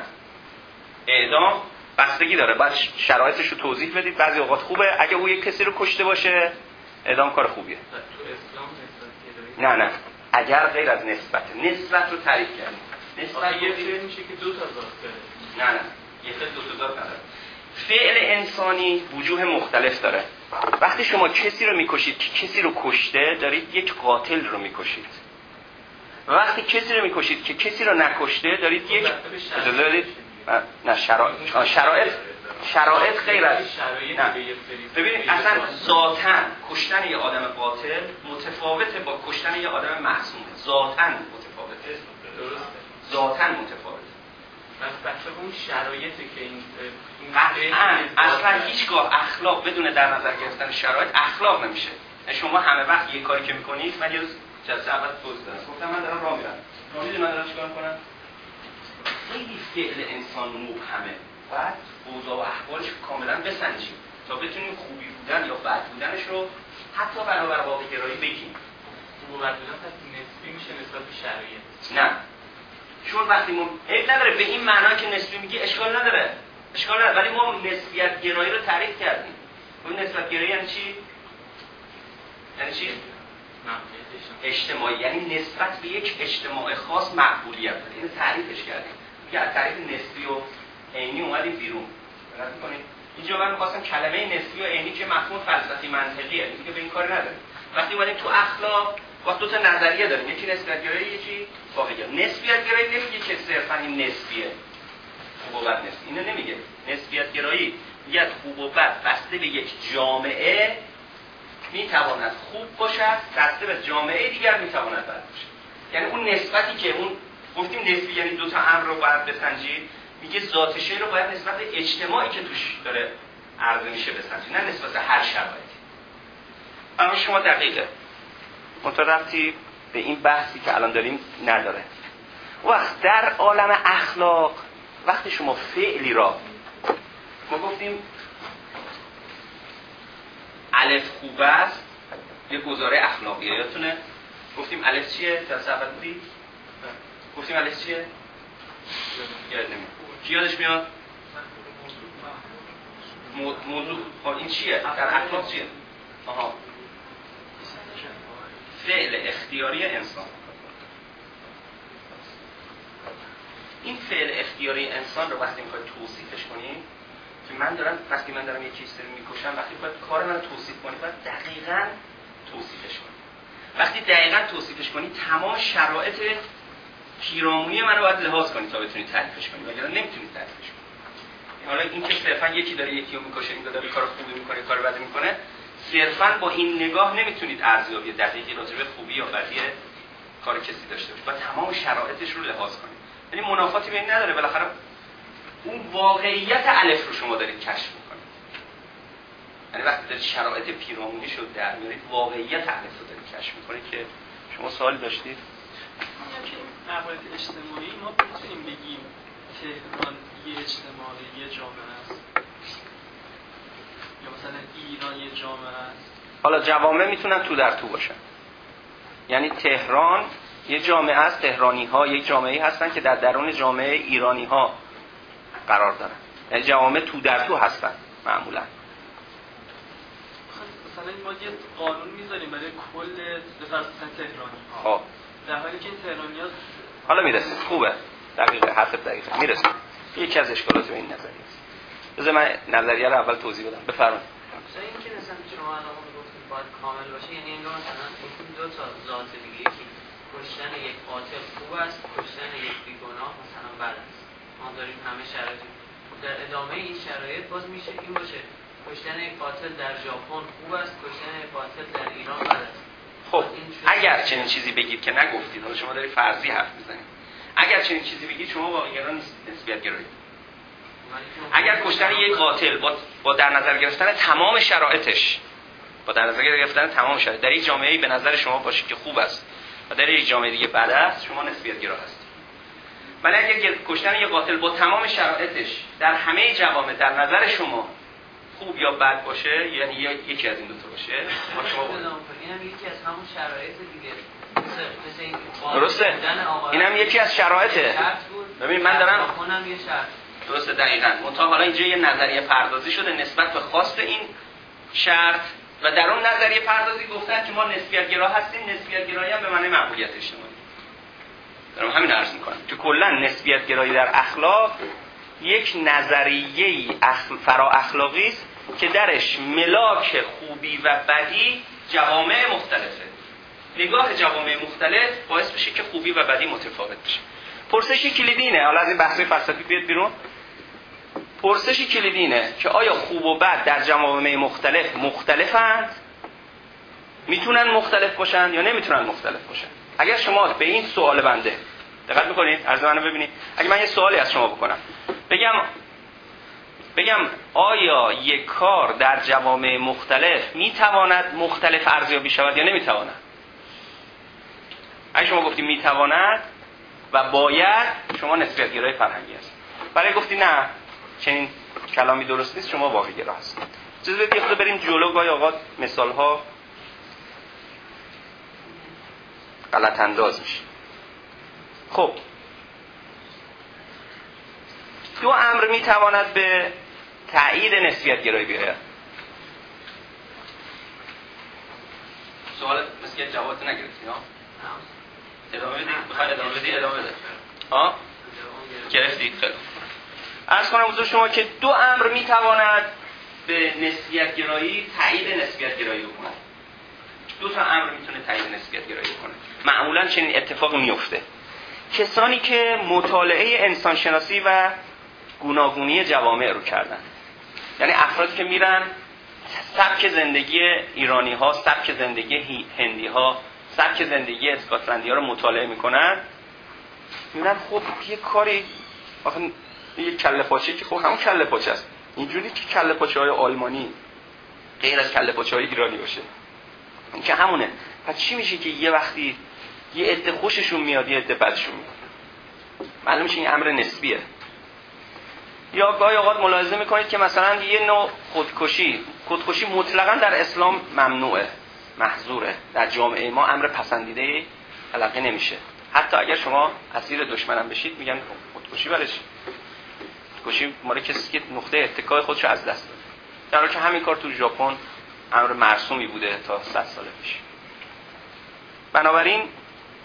اعدام بستگی داره، بعد شرایطش رو توضیح بدید. بعضی اوقات خوبه اگه او یک کسی رو کشته باشه، اعدام کار خوبیه. تو اسلام نسبت نه نه، اگر غیر از نسبت نسبت رو تعریف کردیم. نسبت یه فعل میشه که دو تا ذات داره. نه نه، یه فعل دو تا ذات نداره. فعل انسانی وجوه مختلف داره. وقتی شما کسی رو میکشید که کسی رو کشته، دارید یک قاتل رو میکشید. و وقتی کسی رو میکشید که کسی رو نکشته، دارید یک اجازه بدید. نه، شرایط شرایط شرایط غیر از نه. ببینید اصلا ذاتاً کشتن یه آدم قاتل متفاوته با کشتن یه آدم معصوم. ذاتاً متفاوته. درسته. ذاتاً متفاوته. پس بچه اون شرایطی که این قطعاً اصلا هیچگاه اخلاق بدون در نظر گرفتن شرایط اخلاق نمیشه. شما همه وقت یه کاری که میکنید، من یه روز جلسه اول توضیح دادم، گفتم من دارم راه میرم. راه میدونم من دارم چیکار کنم؟ خیلی فعل انسان مبهمه. بعد اوضاع و احوالش کاملا بسنجیم تا بتونیم خوبی بودن یا بد بودنش رو حتی برابر واقع گرایی بگیم. خوب و بد بودن پس نسبی میشه نسبت به شرایط. نه، چون وقتی ما عیب نداره به این معنا که نسبی میگی اشکال نداره، اشکال نداره، ولی ما نسبیت گرایی رو تعریف کردیم. اون نسبت گرایی یعنی چی؟ یعنی چی؟ اجتماعی، یعنی نسبت به یک اجتماع خاص مقبولیت داره. اینو تعریفش کردیم. میگه از تعریف نسبی و عینی اومدیم بیرون. دقت می‌کنید؟ اینجا من می‌خواستم کلمه نسبی و عینی که مفهوم فلسفی منطقیه، دیگه به این کار نداره. وقتی اومدیم تو اخلاق، وقت دو تا نظریه داریم، یکی نسبیت گرایی، یکی واقع گرایی. نسبیت گرایی نمیگه که صرفاً این نسبیه. خوب و بد نسبی. اینو نمیگه. نسبیت گرایی میگه خوب و بد بسته به یک جامعه میتواند خوب باشد، بسته به جامعه دیگر میتواند بد باشد. یعنی اون نسبتی که اون گفتیم نسبی یعنی دو تا امر رو باید بسنجید، میگه ذات شی رو باید نسبت به اجتماعی که توش داره عرضه میشه بسنجید، نه نسبت به هر شرایطی. اما شما دقیقه مترابطی به این بحثی که الان داریم نداره. وقت در عالم اخلاق وقتی شما فعلی را ما گفتیم الف خوب است، یه گزاره اخلاقیه، یادتونه گفتیم الف چیه؟ جلسه اول بودی؟ گفتیم الف چیه؟ یاد نمیاد. کی یادش میاد؟ موضوع. این چیه؟ در اخلاق چیه؟ آها، فعل اختیاری انسان. این فعل اختیاری انسان رو وقتی میخواید توصیفش کنیم که من دارم وقتی من دارم یه چیزی رو میکشم، وقتی باید کار من رو توصیف کنید باید دقیقاً دقیقاً توصیفش کنی تمام شرایط پیرامونی منو باید لحاظ کنی تا بتونی تعریفش کنی، وگرنه نمیتونی تعریفش کنی. حالا این که صرفا یکی داره یکی رو میکشه، این داره کار خوبی میکنه، کار بدی میکنه، صرفا با این نگاه نمیتونید ارزیابی دقیقی راجع به خوبی یا بدی کار کسی داشته باشید. با تمام شرایطش رو لحاظ کنید. یعنی منافاتی بین نداره، بالاخره اون واقعیت الف رو شما دارید کشف میکنید. یعنی وقتی دارید شرایط پیرامونیش رو در میارید، واقعیت الف رو دارید کشف میکنید. که شما سوالی داشتید؟ موارد اجتماعی ما میتونیم بگیم تهران یه اجتماعی یه جامعه است، یا مثلا ایران یه جامعه است؟ حالا جوامع میتونن تو در تو باشن. یعنی تهران یه جامعه است، تهرانی ها یک جامعه‌ای هستن که در درون جامعه ایرانی ها قرار دارن. یعنی جوامع تو در تو هستن معمولا. مثلا ما یه قانون میذاریم برای کل مثلا تهرانی ها، خب در حالی که این تهرانی ها حالا میرسید. خوبه، دقیقه، حرف دقیقه میرسید. یکی از اشکالات به این نظریه است. بذار من نظریه رو اول توضیح بدم. بفرمایید. مثلا اینکه مثلا شما الان گفتید باید کامل باشه، یعنی این مثلا این دو تا ذات دیگه، یکی کشتن یک قاتل خوب است، کشتن یک بیگناه مثلا بد است. ما داریم همه شرایط در ادامه این شرایط باز میشه این باشه کشتن یک قاتل در ژاپن خوب است، کشتن یک قاتل در ایران بد است. خب اگر چنین چیزی بگید که نگفتید، حالا شما دارید فرضی حرف میزنید، اگر چنین چیزی بگید شما واقعا نسبیت گرایی. اگر کشتن یک قاتل با, با در نظر گرفتن تمام شرایطش، با در نظر گرفتن تمام شرایط در یک جامعه‌ای به نظر شما باشه که خوب است و در یک جامعه دیگه بد است، شما نسبیت گرا هستید. ولی اگر کشتن یک قاتل با تمام شرایطش در همه جوامع در نظر شما خوب یا بد باشه، یعنی یکی از این دو تا باشه، ما شما اینم یکی از همون شرایط دیگه. درسته؟ اینم یکی از شرایطه. ببین من دارم اونم یه شرط. درسته دقیقاً. منتها حالا اینجا یه نظریه پردازی شده نسبت به خواست این شرط و در اون نظریه پردازی گفتن که ما نسبیت گرا هستیم. نسبیت گرایی هم به معنی معقولیت اجتماعی. دارم همین عرض می‌کنم که کلاً نسبیت گرایی در اخلاق یک نظریه‌ای اخل... فرا اخلاقی است که درش ملاک خوبی و بدی جوامع مختلفه. نگاه جوامع مختلف باعث بشه که خوبی و بدی متفاوت بشه. پرسشی کلیدی اینه، حالا از این بحث فلسفی بیاد بیرون. پرسشی کلیدی اینه که آیا خوب و بد در جوامع مختلف مختلفند؟ میتونن مختلف باشن یا نمیتونن مختلف باشن؟ اگر شما به این سوال بنده دقت میکنید، عرض منو ببینید، اگه من یه سوالی از شما بکنم، بگم بگم آیا یک کار در جوامع مختلف میتواند مختلف ارزیابی شود یا نمیتواند؟ اگه شما گفتی میتواند و باید، شما نسبیت گرای فرهنگی هست. برای گفتی نه چنین کلامی درست نیست، شما واقع گرا هست. چیز بدید خود بریم جلو، گاهی اوقات مثال ها غلط انداز میشه. خب دو امر میتواند به تایید نسبیت گرایی بیاید. سوال مثل جواب نگرفتی ها؟ ادامه بدید، بخواید ادامه بدید ادامه بدید. ها؟ گرفتید؟ خیلی. عرض کنم حضور شما که دو امر میتواند به نسبیت گرایی تایید نسبیت گرایی بکنه. دو تا امر میتونه تایید نسبیت گرایی بکنه. معمولا چنین اتفاقی میفته. کسانی که مطالعه انسانشناسی و گوناگونی جوامع رو کردن، یعنی افرادی که میرن سبک زندگی ایرانی ها، سبک زندگی هندی ها، سبک زندگی اسکاتلندی ها رو مطالعه میکنن، میبینن خب یه کاری آخه یه کله پاچه که خب همون کله پاچه است، اینجوری که کله پاچه های آلمانی غیر از کله پاچه های ایرانی باشه، این که همونه. پس چی میشه که یه وقتی یه عده خوششون میاد یه عده بدشون میاد؟ معلوم میشه این امر نسبیه. یا گاهی اوقات ملاحظه میکنید که مثلا یه نوع خودکشی خودکشی مطلقاً در اسلام ممنوعه، محظوره، در جامعه ما امر پسندیده تلقی نمیشه. حتی اگر شما اسیر دشمنم بشید میگن خودکشی برش خودکشی مال کسی که نقطه اتکای خودشو از دست داده، در حالی که همین کار تو ژاپن امر مرسومی بوده تا صد سال پیش. بنابراین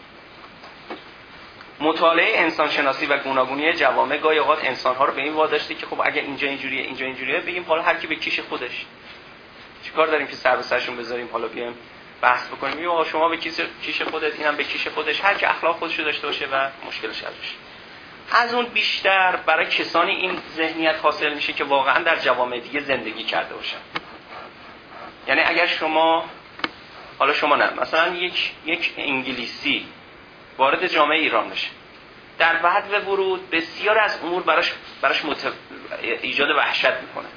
مطالعه انسانشناسی و گوناگونی جوامع گاهی اوقات انسان‌ها رو به این واداشته که خب اگه اینجا اینجوریه اینجا اینجوریه، بگیم حالا هر کی به کیش خودش، چیکار داریم که سر به سرشون بذاریم، حالا بیایم بحث بکنیم یا شما به کیش کیش خودت، اینم به کیش خودش، هر کی اخلاق خودشو داشته باشه و مشکلش حل بشه. از اون بیشتر برای کسانی این ذهنیت حاصل میشه که واقعا در جوامع دیگه زندگی کرده باشن. یعنی اگر شما، حالا شما نه، مثلا یک یک انگلیسی وارد جامعه ایران بشه، در بعد ورود بسیار از امور براش براش متف... ایجاد وحشت میکنه،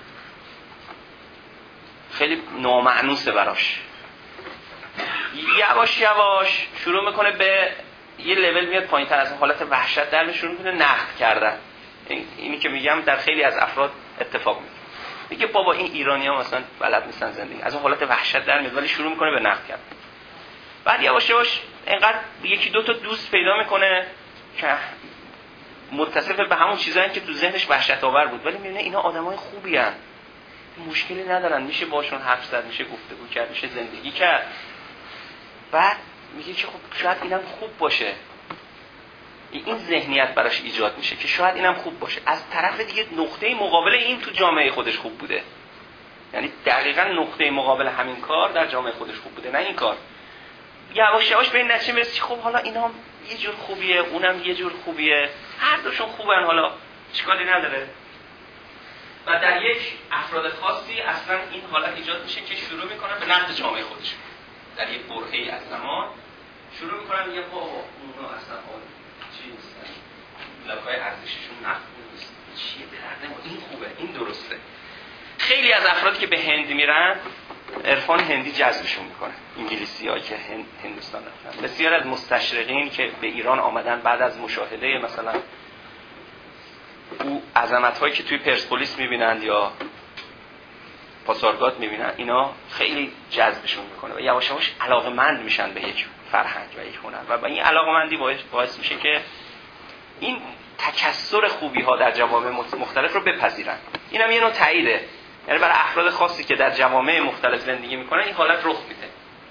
خیلی نامعنوسه براش. یواش یواش شروع میکنه به یه لول میاد پایینتر از حالت وحشت در شروع میکنه نقد کردن. اینی که میگم در خیلی از افراد اتفاق میفته. میگه بابا این ایرانی‌ها مثلا بلد نیستن زندگی، از اون حالت وحشت در میاد ولی شروع میکنه به نقد کردن. بعد یواش یواش اینقدر یکی دو تا دوست پیدا میکنه که متصف به همون چیزایی که تو ذهنش وحشت آور بود، ولی میبینه اینا آدمای خوبی ان، مشکلی ندارن، میشه باشون حرف زد، میشه گفتگو کرد، میشه زندگی کرد. بعد میگه که خب شاید اینم خوب باشه. این ذهنیت براش ایجاد میشه که شاید اینم خوب باشه. از طرف دیگه نقطه مقابل این تو جامعه خودش خوب بوده، یعنی دقیقاً نقطه مقابل همین کار در جامعه خودش خوب بوده، نه این کار. یواش یواش به این نتیجه میرسی خب حالا اینا یه جور خوبیه، اونم یه جور خوبیه، هر دوشون خوبن، حالا اشکالی نداره. و در یک افراد خاصی اصلا این حالت ایجاد میشه که شروع میکنن به نقد جامعه خودشون. در یک برهه‌ای از زمان شروع میکنن میگن بابا اونا اصلا حال چی نیستن، بلاک‌های ارزششون مفهوم نیست، چیه درده ما، این خوبه، این درسته. خیلی از افرادی که به هند میرن عرفان هندی جذبشون میکنه، انگلیسی‌ها که هند، هندوستان رفتن. بسیار از مستشرقین که به ایران آمدن بعد از مشاهده مثلا او عظمت‌هایی که توی پرسپولیس میبینند یا پاسارگاد میبینن، اینا خیلی جذبشون میکنه و یواش یواش علاقه‌مند میشن به یک فرهنگ و یک هنر و با این علاقه‌مندی باعث میشه که این تکثر خوبی‌ها در جوامع مختلف رو بپذیرن. اینم یه نوع تاییده، یعنی برای افراد خاصی که در جوامع مختلف زندگی میکنن این حالت رخ میده.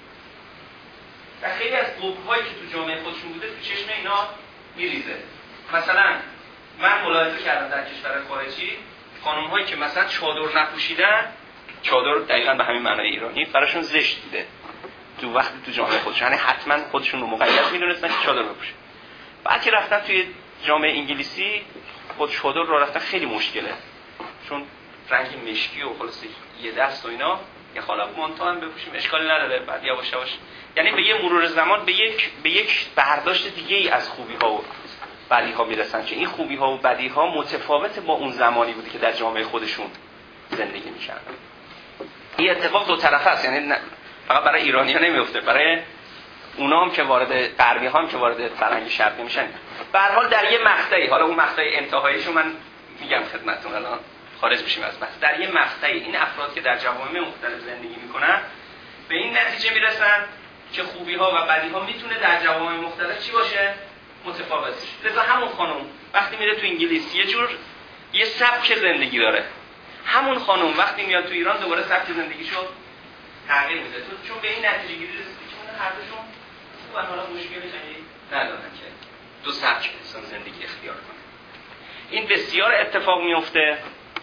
و خیلی از قبح‌هایی که تو جامعه خودشون بوده تو چشم اینا میریزه. مثلا من ملاحظه کردم در کشور خارجی خانم‌هایی که مثلا چادر نپوشیدن، چادر دقیقاً به همین معنای ایرانی، براشون زشت بوده تو وقتی تو جامعه خودشون، یعنی حتما خودشون رو مقید میدونستن که چادر بپوشن. بعد که رفتن توی جامعه انگلیسی خود چادر رو رفتن خیلی مشکله، چون رنگ مشکی و خلاص یه دست و اینا، یه حالا مانتو هم بپوشیم اشکالی نداره. بعد یواش یواش یعنی به یه مرور زمان به یک به یک برداشت دیگه ای از خوبی ها و بدی ها میرسن که این خوبی ها و بدی ها متفاوت با اون زمانی بوده که در جامعه خودشون زندگی می‌کردن. این اتفاق دو طرفه است، یعنی فقط برای ایرانی‌ها نمیفته، برای اونا هم که وارد غربی ها هم که وارد فرهنگ شرقی میشن. به هر حال در یه مقطعی، حالا اون مقطع انتهاییشو من میگم خدمتتون الان خارج میشیم از بحث، در یه مقطعی این افراد که در جوامع مختلف زندگی میکنن به این نتیجه میرسن که خوبی ها و بدی ها میتونه در جوامع مختلف چی باشه؟ متفاوت باشه. لذا همون خانم وقتی میره تو انگلیس یه جور یه سبک زندگی داره، همون خانم وقتی میاد تو ایران دوباره سبک زندگیشو تغییر میده، تو چون به این نتیجه گیری رسیدی که هر دوشون خوبن، حالا مشکلی ندارن که دو سبک انسان زندگی اختیار کنه. این بسیار اتفاق میفته.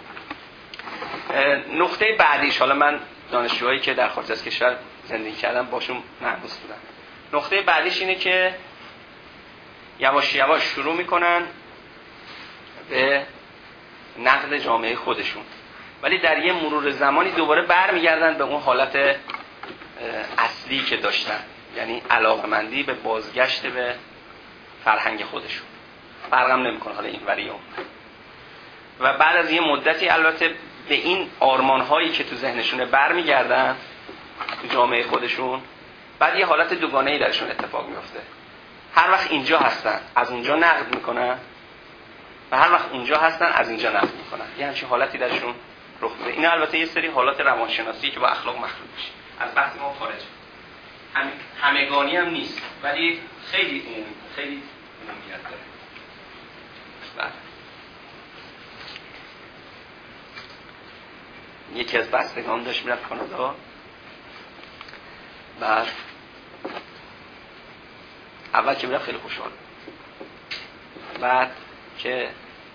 نقطه بعدیش، حالا من دانشجوهایی که در خارج از کشور زندگی کردن باشون مهندس بودن، نقطه بعدیش اینه که یواش یواش شروع میکنن به نقد جامعه خودشون، ولی در یه مرور زمانی دوباره برمیگردن به اون حالت اصلی که داشتن، یعنی علاقمندی به بازگشت به فرهنگ خودشون. فرقم نمیکنه حالا این وری اون. و بعد از یه مدتی البته به این آرمان‌هایی که تو ذهنشونه برمیگردن تو جامعه خودشون، بعد یه حالت دوگانه‌ای درشون اتفاق میفته. هر وقت اینجا هستن از اونجا نقد میکنن و هر وقت اونجا هستن از اینجا نقد میکنن، یعنی چه حالتی درشون رخ میده. اینا البته یه سری حالات روانشناسی که با اخلاق مخلوط میشه، از بحث ما خارجه، هم همگانی هم نیست ولی خیلی عمومی، خیلی عمومیت داره. بعد یکی از بستگان داشت میرفت کانادا، بعد اول که میرفت خیلی خوشحال، بعد که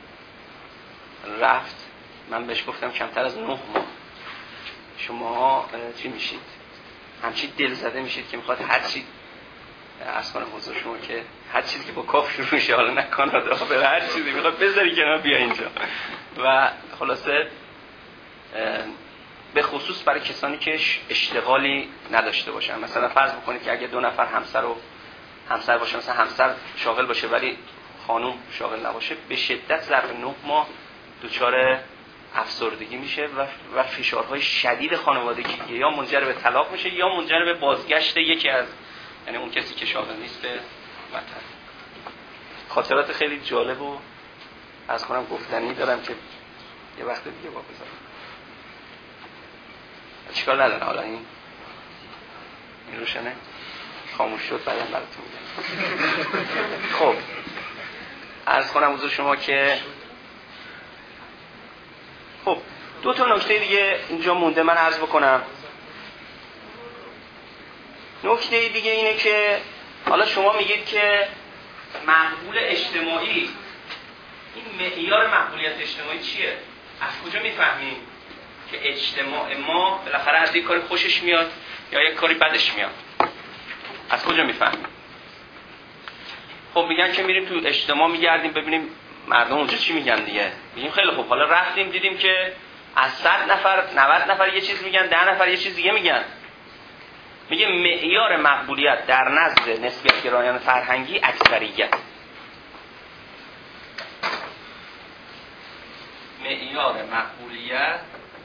رفت من بهش گفتم کمتر از نه ماه شما چی میشید؟ همچین دل زده میشید که میخواد هر چی عرض کنم حضور شما که هر چیزی که با کاف شروع میشه، حالا نه کانادا به هر چیزی میخواد بذاری کنار بیا اینجا. و خلاصه به خصوص برای کسانی که اشتغالی نداشته باشن، مثلا فرض بکنید که اگه دو نفر همسر و همسر باشه، مثلا همسر شاغل باشه ولی خانم شاغل نباشه، به شدت ظرف نه ماه دچار افسردگی میشه و و فشارهای شدید خانوادگی یا منجر به طلاق میشه یا منجر به بازگشت یکی از، یعنی اون کسی که شاغل نیست، به وطن. خاطرات خیلی جالب و از کنم گفتنی دارم که یه وقت دیگه با بذارم. چیکار نداره حالا این این روشنه خاموش شد بعدم براتون میگم. خب عرض کنم حضور شما که خب دو تا نکته دیگه اینجا مونده من عرض بکنم. نکته دیگه اینه که حالا شما میگید که مقبول اجتماعی، این معیار مقبولیت اجتماعی چیه؟ از کجا میفهمیم که اجتماع ما بالاخره از یک کاری خوشش میاد یا یک کاری بدش میاد؟ از کجا میفهمیم؟ خب میگن که میریم تو اجتماع میگردیم ببینیم مردم اونجا چی میگن دیگه. میگیم خیلی خوب، حالا رفتیم دیدیم که از صد نفر نود نفر یه چیز میگن، ده نفر یه چیز دیگه میگن. میگه معیار مقبولیت در نزد نسبیت‌گرایان فرهنگی اکثریت. معیار مقبولیت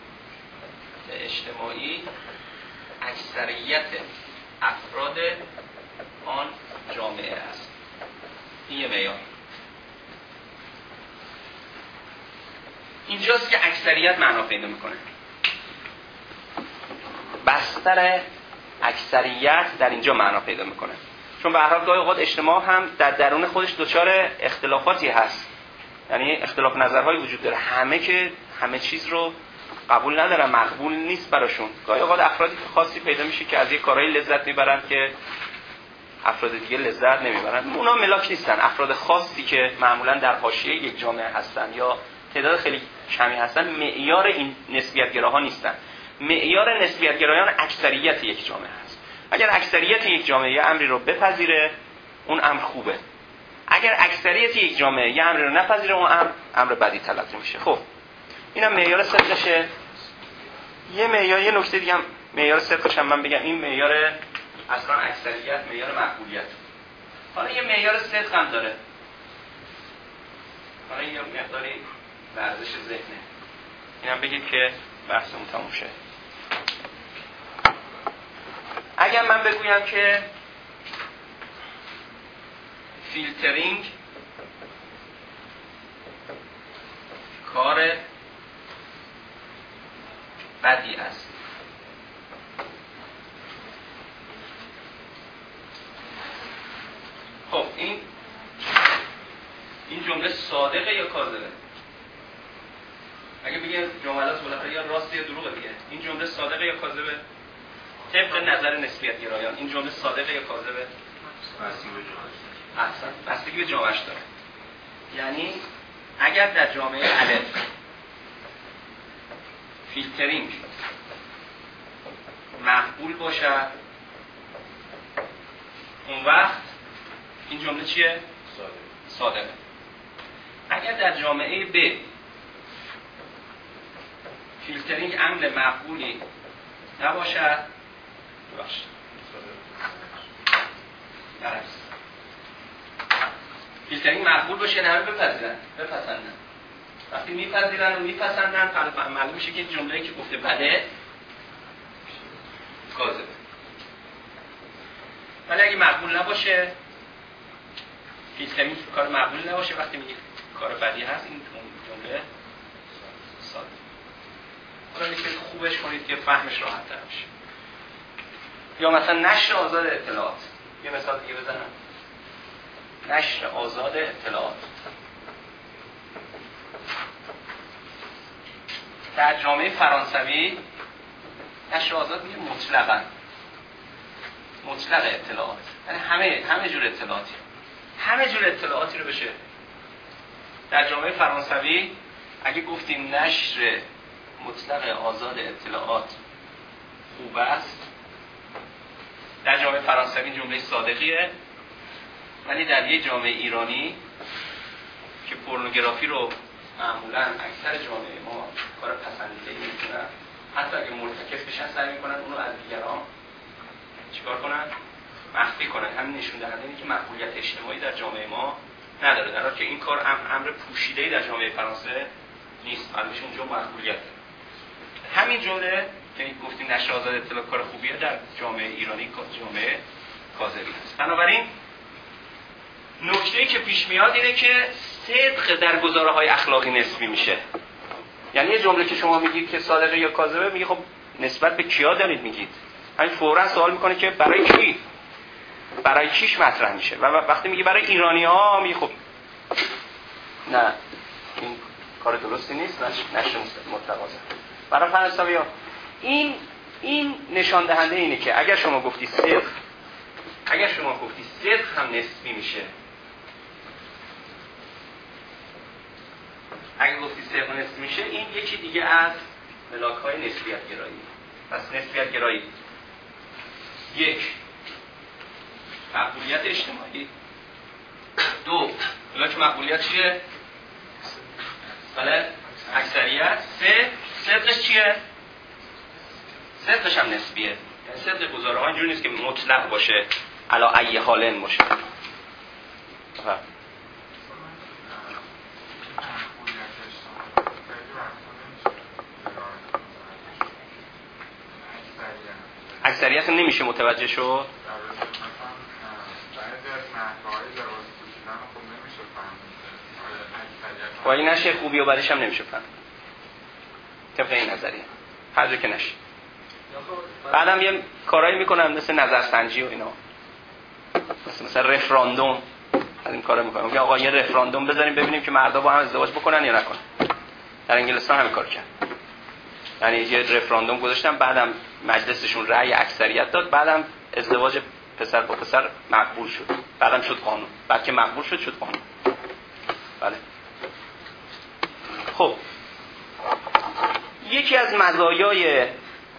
اجتماعی اکثریت افراد آن جامعه است. این یه معیار. اینجاست که اکثریت معنا پیدا میکنه. بستر اکثریت در اینجا معنا پیدا میکنه، چون به هر حال گاهی اوقات اجتماع هم در درون خودش دچار اختلافاتی هست، یعنی اختلاف نظرهای وجود داره. همه که همه چیز رو قبول ندارن، مقبول نیست براشون. گاهی اوقات افرادی خاصی پیدا میشه که از یک کارهای لذت میبرن که افراد دیگه لذت نمیبرن. اونا ملاک نیستن. افراد خاصی که معمولا در حاشیه یک جامعه هستن یا تعداد خیلی کمی هستن معیار این نسبیت‌گراها نیستن. معیار نسبیت‌گرایان اکثریت یک جامعه هست. اگر اکثریت یک جامعه یه امری رو بپذیره اون امر خوبه. اگر اکثریت یک جامعه یه امری رو نپذیره اون امر امر بدی تلقی میشه. خب اینم معیار صدقشه. یه معیار یه نکته دیگه هم معیار صدقش هم من بگم، این معیار اصلا اکثریت معیار مقبولیت. حالا یه معیار صدق هم داره. حالا یه مقداری ورزش ذهنه. اینم بگید که بحثمون تموم شه. اگر من بگویم که فیلترینگ کار بدی است، خب این این جمله صادقه یا کاذبه؟ اگه بگه جملات بالاخره یا راست یا دروغه دیگه، این جمله صادقه یا کاذبه؟ طبق نظر نسبیت گرایان این جمله صادقه یا کاذبه؟ بستگی به جامعه. احسن، بستگی به جامعهش داره. یعنی اگر در جامعه الف فیلترینگ مقبول باشه اون وقت این جمله چیه؟ صادق. صادقه. اگر در جامعه ب فیلترینگ عمل مقبولی نباشد ببخشید درست فیلترینگ مقبول باشه نه همه بپذیرن بپسندن. وقتی میپذیرن و میپسندن معلوم میشه که این جمله‌ای که گفته بده کاذبه. ولی اگه مقبول نباشه فیلترینگ کار مقبول نباشه، وقتی میگه کار بدی هست این جمله ساده. حالا که خوبش کنید که فهمش راحت تر بشه. یا مثلا نشر آزاد اطلاعات. یه مثال دیگه بزنم. نشر آزاد اطلاعات در جامعه فرانسوی نشر آزاد میگه مطلقاً مطلق اطلاعات، یعنی همه همه جور اطلاعاتی همه جور اطلاعاتی رو بشه. در جامعه فرانسوی اگه گفتیم نشر مطلق آزاد اطلاعات خوب است در جامعه فرانسوی جمله صادقیه، ولی در یک جامعه ایرانی که پورنوگرافی رو معمولا اکثر جامعه ما کار پسندیده می‌کنن، حتی اگه مرتکب بشن سعی می‌کنن اونو از دیگران چیکار کنن؟ مخفی کنن. همین نشون دهنده اینه که مقبولیت اجتماعی در جامعه ما نداره، در حالی که این کار هم امر پوشیده‌ای در جامعه فرانسه نیست، البته اونجا مقبولیت. همین جوره که گفتیم نشر آزاد اطلاع کار خوبیه، در جامعه ایرانی جامعه کاذبی است. بنابراین نکته‌ای که پیش میاد اینه که صدق در گزاره‌های اخلاقی نسبی میشه. یعنی یه جمله که شما میگید که صادقه یا کاذبه، میگه خب نسبت به کیا دارید میگید؟ همین فوراً سوال میکنه که برای کی؟ برای کیش مطرح میشه؟ و وقتی میگه برای ایرانی‌ها، میگه خب نه این کار درستی نیست، نشه متقاضا. برای فرانسوی‌ها این این نشان دهنده اینه که اگر شما گفتی صدق، اگر شما گفتی صدق هم نسبی میشه، اگر گفتی صدق نسبی میشه، این یکی دیگه از ملاک‌های نسبیت گرایی. پس نسبیت گرایی یک، مقبولیت اجتماعی. دو، ملاک مقبولیت چیه؟ بله، اکثریت. سه، صدقش چیه؟ صدقش هم نسبیه. یعنی صدق گزاره ها اینجوری نیست که مطلق باشه، علا ای حالن باشه. اکثریت هم نمیشه متوجه شد. با این نشه خوبی و بدش هم نمیشه فهم طبق این نظریه، هر جا که نشه. بعدم یه کارایی میکنن مثل نظرسنجی و اینا، مثل مثلا رفراندوم، از این کارا میکنن. میگه آقا یه رفراندوم بذاریم ببینیم که مردا با هم ازدواج بکنن یا نکنن. در انگلستان همین کار کردن، یعنی یه رفراندوم گذاشتن، بعدم مجلسشون رأی اکثریت داد، بعدم ازدواج پسر با پسر مقبول شد، بعدم شد قانون. بعد که مقبول شد شد قانون. بله. خب یکی از مزایای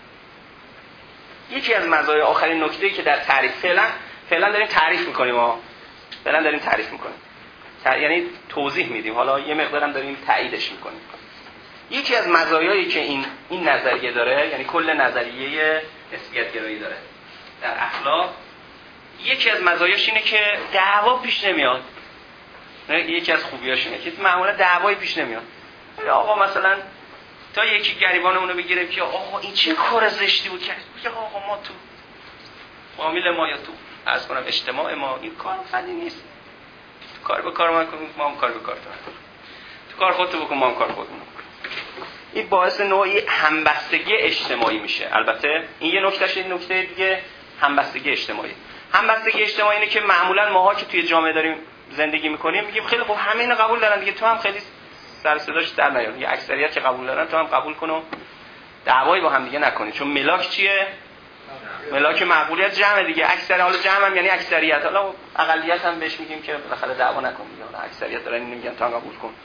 یکی از مزایای آخرین نکته‌ای که در تعریف فعلا فعلا داریم تعریف می‌کنیم ها فعلا داریم تعریف می‌کنیم تع... یعنی توضیح میدیم، حالا یه مقدارم داریم تاییدش می‌کنیم. یکی از مزایایی که این این نظریه داره، یعنی کل نظریه نسبیت گرایی داره در اخلاق، یکی از مزایاش اینه که دعوا پیش نمیاد. یکی از خوبیاش اینه که معمولا دعوایی پیش نمیاد. آقا مثلا تا یکی گریبانمون رو بگیره که آقا این چه کار زشتی بود کرد، بگه آقا ما تو فامیل ما یا تو عرض کنم اجتماع ما این کار فنی نیست، تو کار به کار ما کنیم، ما هم کار به کار تو تو کار خودت بکن، ما هم کار خودمون بکنیم. این باعث نوعی همبستگی اجتماعی میشه. البته این یه نکتهش، این نکته دیگه همبستگی اجتماعی. همبستگی اجتماعی اینه که معمولا ماها که توی جامعه داریم زندگی میکنیم میگیم خیلی خب همه اینا قبول دارن دیگه، تو هم خیلی سر صداش در نیار، یه اکثریت که قبول دارن تو هم قبول کن و دعوایی با هم دیگه نکنید، چون ملاک چیه؟ ملاک مقبولیت جمع دیگه. اکثر حالا جمع هم یعنی اکثریت، حالا اقلیت هم بهش میگیم که بالاخره دعوا نکن دیگه، حالا اکثریت دارن اینو میگن تو هم قبول کن.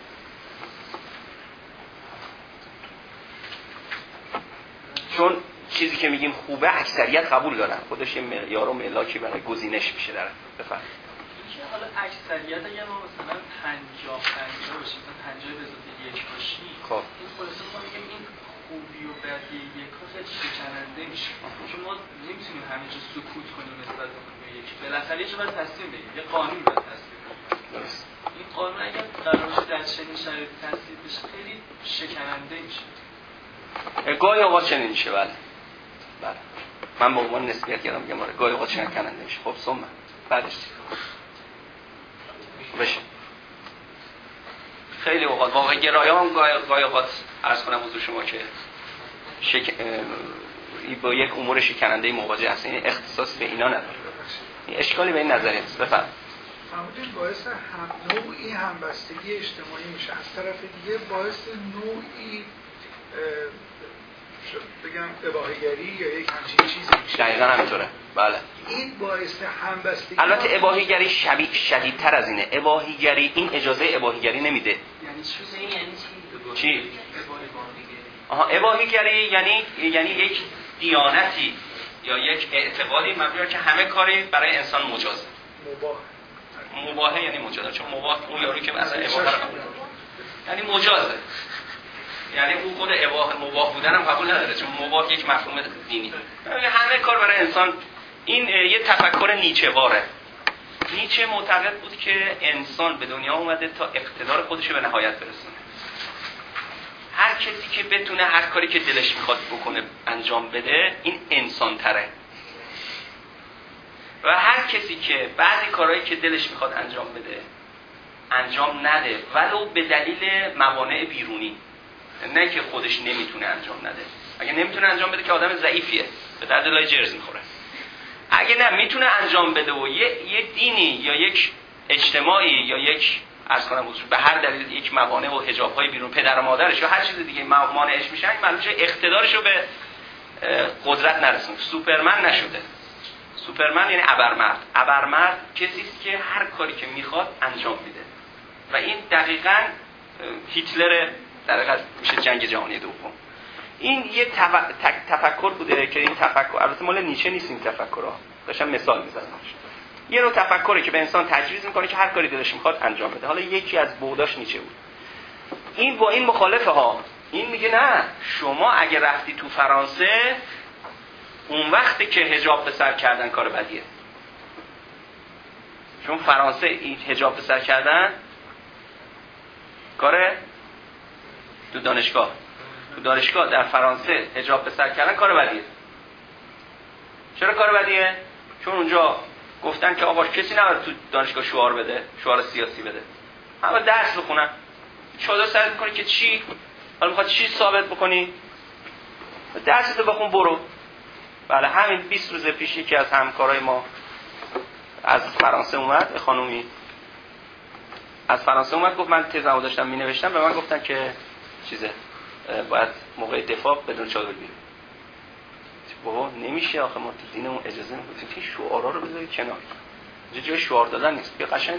چون چیزی که میگیم خوبه اکثریت قبول دارن، خودش یه معیار و ملاکی برای گزینش میشه در بفرمایید. حالا اکثریت اگر ما مثلا پنجاه پنجاه باشیم، مثلا پنجاه به ضد یک باشیم، خب این خلاصه ما میگیم این خوبی و بدی یک ها خیلی شکننده میشه، چون ما نمیتونیم همینجا سکوت کنیم نسبت به خوبی یک. بالاخره یه جا باید تصمیم بگیریم، یه قانون باید تصمیم بگیریم. این قانون اگر قرار باشه در چنین شرایطی تصویب بشه خیلی شکننده میشه. گاهی اوقات چنین میشه. بله بله من به عنوان نسبیت کردم میگم آره گاهی اوقات شکننده میشه. خب ثم بعدش بشه خیلی اوقات واقعا گرایان گاهی اوقات عرض کنم حضور شما که شک... با یک امور شکننده مواجه هست، این اختصاص به اینا نداره، این اشکالی به این نظریه است. بفرمایید. فرمودید باعث هم نوعی همبستگی اجتماعی میشه، از طرف دیگه باعث نوعی بگم اباحیگری یا یک همچین چیزی میشه. دقیقاً همینطوره. بله. این باعث همبستگی. البته اباحیگری شبیه شدیدتر از اینه. اباحیگری این اجازه اباحیگری نمیده. یعنی چی؟ یعنی چی؟ چی؟ آها اباحیگری یعنی یعنی یک دیانتی یا یک اعتقادی مبنی که همه کاری برای انسان مجازه. مباح. مباحه یعنی مجازه، چون مباح اون یارو که مثلا اباحه رو قبول نداره یعنی مجازه، یعنی اون خود اباحه مباح بودن هم قبول نداره، چون مباح یک مفهوم دینی. همه کار برای انسان. این یه تفکر نیچه واره. نیچه معتقد بود که انسان به دنیا اومده تا اقتدار خودش رو به نهایت برسونه. هر کسی که بتونه هر کاری که دلش میخواد بکنه انجام بده، این انسان تره. و هر کسی که بعضی کارهایی که دلش میخواد انجام بده انجام نده، ولو به دلیل موانع بیرونی، نه که خودش نمیتونه انجام نده. اگه نمیتونه انجام بده که آدم ضعیفیه، به درد لای جرز میخوره. اگه نه میتونه انجام بده و یه, یه دینی یا یک اجتماعی یا یک عرض کنم به هر دلیل یک موانع و حجاب‌های بیرون، پدر و مادرش یا هر چیز دیگه مانعش میشن، این معلومه اقتدارشو به قدرت نرسونه. سوپرمن نشده. سوپرمن یعنی ابرمرد. ابرمرد کسی است که هر کاری که میخواد انجام میده. و این دقیقاً هیتلر در حقیقت میشه جنگ جهانی دوم. این یه تفکر بوده که این تفکر البته مال نیچه نیست، این تفکرها داشتم مثال میزنم. یه نوع تفکری که به انسان تجویز میکنه که هر کاری دلش میخواد انجام بده. حالا یکی از بوداش نیچه بود. این با این مخالفه ها. این میگه نه، شما اگه رفتی تو فرانسه اون وقتی که حجاب به سر کردن کار بدیه. چون فرانسه این حجاب به سر کردن کار تو دانشگاه تو دانشگاه در فرانسه حجاب به سر کردن کار بدیه. چرا کار بدیه؟ چون اونجا گفتن که آقا کسی نباید تو دانشگاه شعار بده، شعار سیاسی بده. همه درس بخونن. چادر سر میکنی که چی؟ حالا میخواد چی ثابت بکنی؟ درستو بخون برو. بله همین بیست روز پیش یکی از همکارای ما از فرانسه اومد، خانومی از فرانسه اومد گفت من تزمو داشتم می نوشتم، به من گفتن که چیزه باید موقع دفاع بدون چادر بیرون. بابا نمیشه آخه، ما تو دینمون اجازه نمیدیم که شعارا رو بذارید کنار. اینجا جای شعار دادن نیست، بیا قشنگ.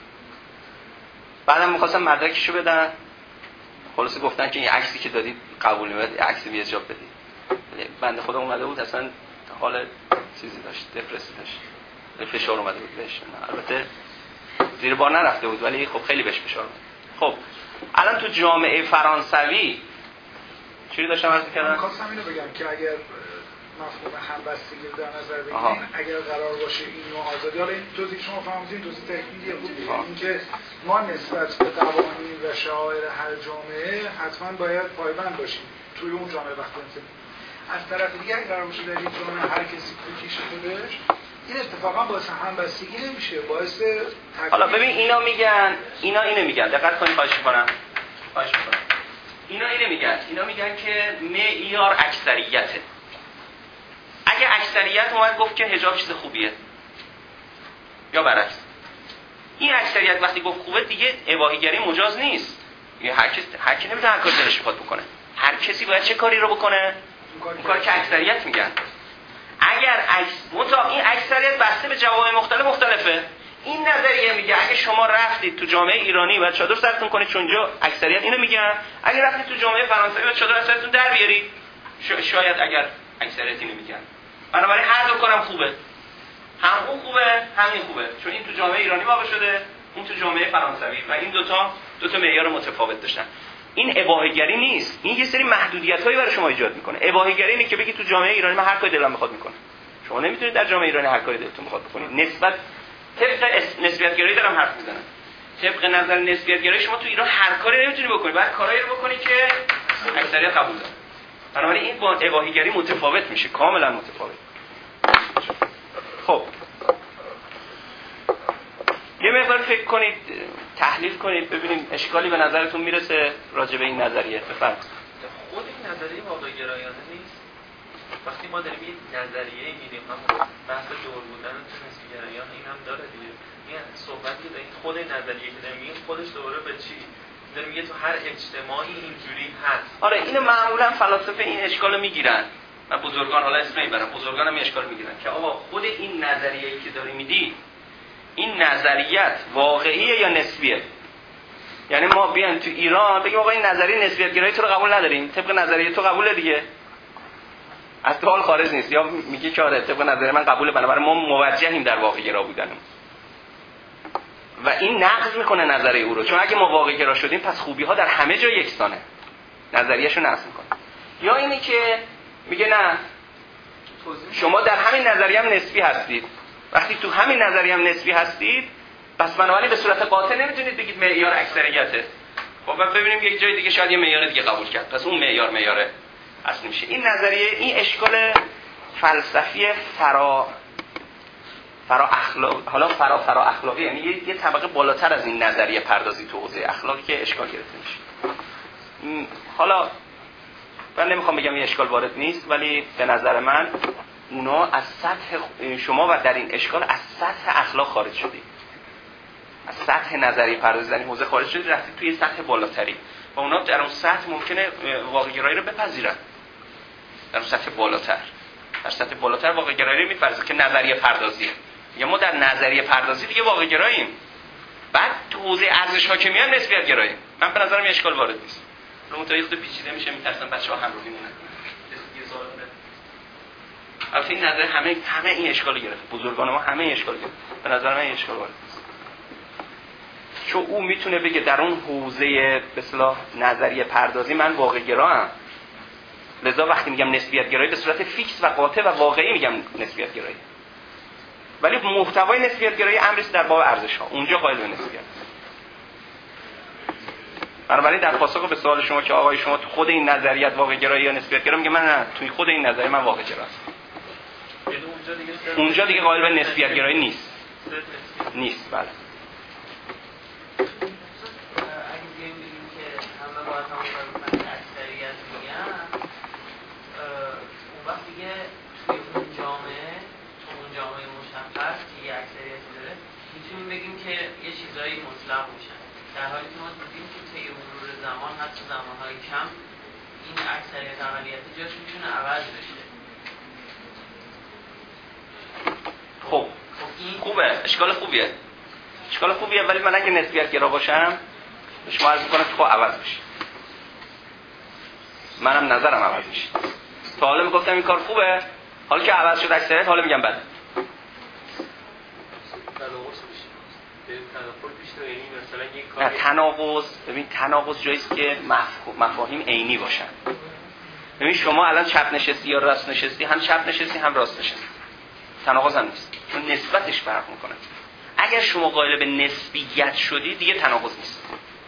بعدم می‌خواستم مدرکشو بدن، خلاصه گفتن که این عکسی که دادید قبول نمیاد، عکسی بی اجاب بدید. بنده خدا اومده بود اصلا حال چیزی داشت، دپرسی داشت، فشار اومده بود بهش. البته زیر بار نرفته بود ولی خب خیلی بهش فشار اومد. خب الان تو جامعه فرانسوی چی داشتم عرض کردم؟ می‌خواستم اینو بگم که اگر مفهوم همبستگی رو در نظر بگیریم، اگر قرار باشه این نوع آزادی، حالا این توضیح که شما فهمیدین توضیح تکنیکی خوب دیگه، اینکه ما نسبت به قوانین و شعائر هر جامعه حتما باید پایبند باشیم توی اون جامعه وقتی هستیم. از طرف دیگه اگر قرار باشه در این جامعه هر کسی کوچیش خودش، این اتفاقا باعث همبستگی نمیشه، باعث تکمیل. حالا ببین اینا میگن، اینا اینو میگن، دقت کنید، خواهش می‌کنم. خواهش می‌کنم. اینا اینو میگن، اینا میگن که معیار اکثریته. اگه اکثریت اومد گفت که حجاب چیز خوبیه یا برعکس، این اکثریت وقتی گفت خوبه دیگه اباحیگری مجاز نیست. هر کس هر کی نمیتونه هر کاری دلش بخواد بکنه. هر کسی باید چه کاری رو بکنه؟ اون کاری که اکثریت میگن. اگر اکس مطابق این اکثریت بسته به جوامع مختلف مختلفه. این نظریه میگه اگه شما رفتید تو جامعه ایرانی و چادر سرتون کنید، چون جا اکثریت اینو میگن، اگه رفتید تو جامعه فرانسوی و چادر سرتون در بیارید، شاید اگر اکثریت اینو میگن. بنابراین هر دو کارم خوبه، هم اون خوبه هم این خوبه، چون این تو جامعه ایرانی واقع شده، اون تو جامعه فرانسوی، و این دوتا دوتا معیار متفاوت داشتن. این اباحه‌گری نیست، این یه سری محدودیت‌هایی برای شما ایجاد میکنه. اباحه‌گری اینه که بگی تو جامعه ایرانی من هر کاری دلم میخواد میکنم. شما نمیتونید در جامعه ایرانی هر کاری دلتون میخواد بکنید. نسبت طبق نسبیت‌گرایی دارم حرف میزنم. طبق نظر نسبیت‌گرایی شما تو ایران هر کاری نمیتونی بکنی، بعد کارایی رو بکنی که اکثریت قبول داره. بنابراین این با اباحه‌گری متفاوت میشه، کاملا متفاوت. خب یه مقدار فکر کنید، تحلیل کنید، ببینیم اشکالی به نظرتون میرسه راجع به این نظریه. بفرمایید. خود این نظریه واقع گرایانه نیست. وقتی ما داریم این نظریه میدیم، هم بحث دور بودن تو نسبی گرایان این هم داره دیگه. این صحبتی که این خود نظریه که داریم خودش دوباره به چی داره میگه؟ تو هر اجتماعی اینجوری هست. آره اینو معمولا فلاسفه این اشکالو میگیرن و بزرگان، حالا اسم نمیبرم، بزرگان هم این اشکال میگیرن که آقا خود این نظریه‌ای که داری میدی، این نظریت واقعیه یا نسبیه؟ یعنی ما بیان تو ایران بگیم آقا این نظریه نسبیت گرایی تو رو قبول نداریم، طبق نظریه تو قبوله دیگه. از تو حال خارج نیست، یا میگه که آره طبق نظر من قبول، بنابراین ما موجهیم در واقع گرا بودنم و این نقض میکنه نظریه او رو، چون اگه ما واقع گرا شدیم پس خوبی ها در همه جا یکسانه، نظریه‌شو نقض میکنه. یا اینی که میگه نه شما در همین نظریه هم نسبی هستید، وقتی تو همین نظریه هم نسبی هستید پس بنابراین به صورت قاطع نمیتونید بگید معیار اکثریته. خب ببینیم یک جای دیگه شاید یه معیار دیگه قبول کرد، پس اون معیار معیار اصلی میشه. این نظریه، این اشکال فلسفی فرا فرا اخلاق، حالا فرا فرا اخلاقی، یعنی یه, یه طبقه بالاتر از این نظریه پردازی تو حوزه اخلاقی که اشکال گرفته میشه. حالا من نمیخوام بگم این اشکال وارد نیست، ولی به نظر من اونا از سطح شما و در این اشکال از سطح اخلاق خارج شدید، از سطح نظریه پردازی در این حوزه خارج شدید، رفتید توی سطح بالاتری و اونا در اون سطح ممکنه واقع گرایی رو بپذیرن. در اون سطح بالاتر، در سطح بالاتر واقع گرایی رو میپذیرن که نظریه پردازیه. یا ما در نظریه پردازی دیگه واقع گراییم، بعد تو حوزه ارزش حاکمیت نسبیت گراییم. من به نظرم این اشکال وارد نیست. اون تا خود پیچیده میشه، میترسن بچه‌ها همراهی مونن. یه سوال البته این نظر همه همه این اشکال گرفت، بزرگان ما همه این اشکال گرفت. به نظر من این اشکال وارد نیست، چون او میتونه بگه در اون حوزه به اصطلاح نظریه پردازی من واقع گرام، لذا وقتی میگم نسبیت گرایی به صورت فیکس و قاطع و واقعی میگم نسبیت گرایی، ولی محتوای نسبیت گرایی امری در باب ارزش ها، اونجا قائل به نسبیت. بنابراین در پاسخ به سوال شما که آقای شما تو خود این نظریت واقع گرایی یا نسبیت گرایی، میگم من نه، توی خود این نظریه من واقع گرا هستم. اونجا دیگه اونجا دیگه قائل به نسبیت گرایی نیست. نیست بله. اگه بگیم که همه باید همون اکثریت میگن، اون وقت دیگه توی اون جامعه، تو اون جامعه مشخص که یه اکثریتی داره، میتونیم بگیم که یه چیزایی مطلق میشن، در حالی که ما دیدیم که طی مرور زمان، حتی زمانهای کم، این اکثریت اقلیت جاش میتونه عوض بشه. خب خوبه، اشکال خوبیه، اشکال خوبیه، ولی من اگه نسبیت گرا باشم به شما عرض میکنم که خب عوض بشه، منم نظرم عوض میشه. تا حالا میگفتم این کار خوبه، حالا که عوض شد اکثریت، حالا میگم بده. نه تناقض، ببین تناقض جاییست که مفاهیم عینی باشن. ببین شما الان چپ نشستی یا راست نشستی، هم چپ نشستی هم راست نشستی، تناقض هم نیست، چون نسبتش فرق میکنه. اگر شما قائل به نسبیت شدی دیگه تناقض نیست،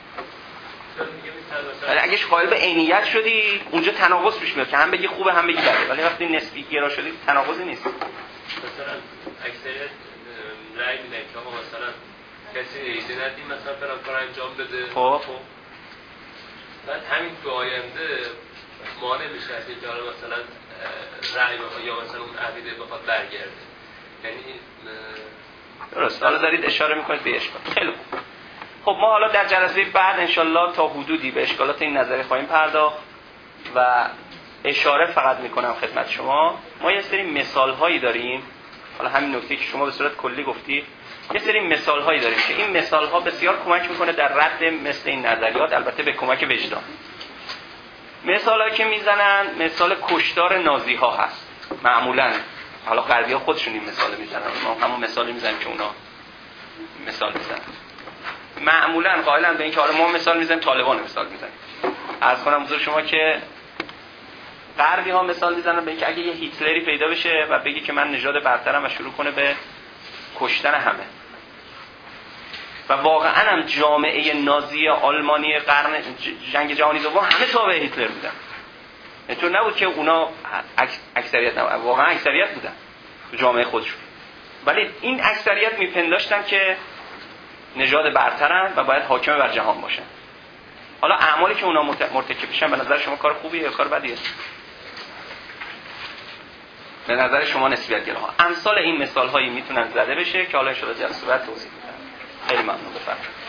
ولی اگه قائل به عینیت شدی اونجا تناقض پیش میاد که هم بگی خوبه هم بگی بده، ولی وقتی نسبی گرا شدی تناقضی نیست. مثلا اکثریت رأی میدن که آقا مثلا کسی ایده ندیم مثلا برام کار انجام بده، خب بعد همین تو آینده مانع میشه که جاره مثلا رأی بخواد یا مثلا اون عقیده بخواد برگرده. یعنی درست، حالا دارید اشاره میکنید به اشکال. خیلی خوب. خب ما حالا در جلسه بعد انشالله تا حدودی به اشکالات این نظریه خواهیم پرداخت و اشاره فقط میکنم خدمت شما، ما یه سری مثال هایی داریم، حالا همین نکته که شما به صورت کلی گفتی، یه سری مثال هایی داریم که این مثال ها بسیار کمک میکنه در رد مثل این نظریات، البته به کمک وجدان. مثال هایی که میزنن مثال کشتار نازی ها هست معمولا، حالا غربی ها خودشون این مثال میزنن، ما همون مثالی میزنیم که اونا مثال میزنن. معمولا قائلن به این که آره ما مثال میزنیم، طالبان مثال میزنیم. عرض کنم حضور شما که غربی ها مثال میزنن به این که اگه یه هیتلری پیدا بشه و بگه که من نژاد برترم و شروع کنه به کشتن همه، و واقعا هم جامعه نازی آلمانی قرن جنگ جهانی دوم همه تابع هیتلر بودن، اینطور نبود که اونا اکثریت نبودن، واقعا اکثریت بودن تو جامعه خودشون، ولی این اکثریت میپنداشتن که نژاد برترن و باید حاکم بر جهان باشن. حالا اعمالی که اونا مرتکب میشن به نظر شما کار خوبیه یا کار بدیه؟ به نظر شما نسبیت گرا ها. امثال این مثال هایی میتونن زده بشه که حالا ان شاء الله جلسه بعد توضیح میدم. خیلی ممنون، بفرمایید.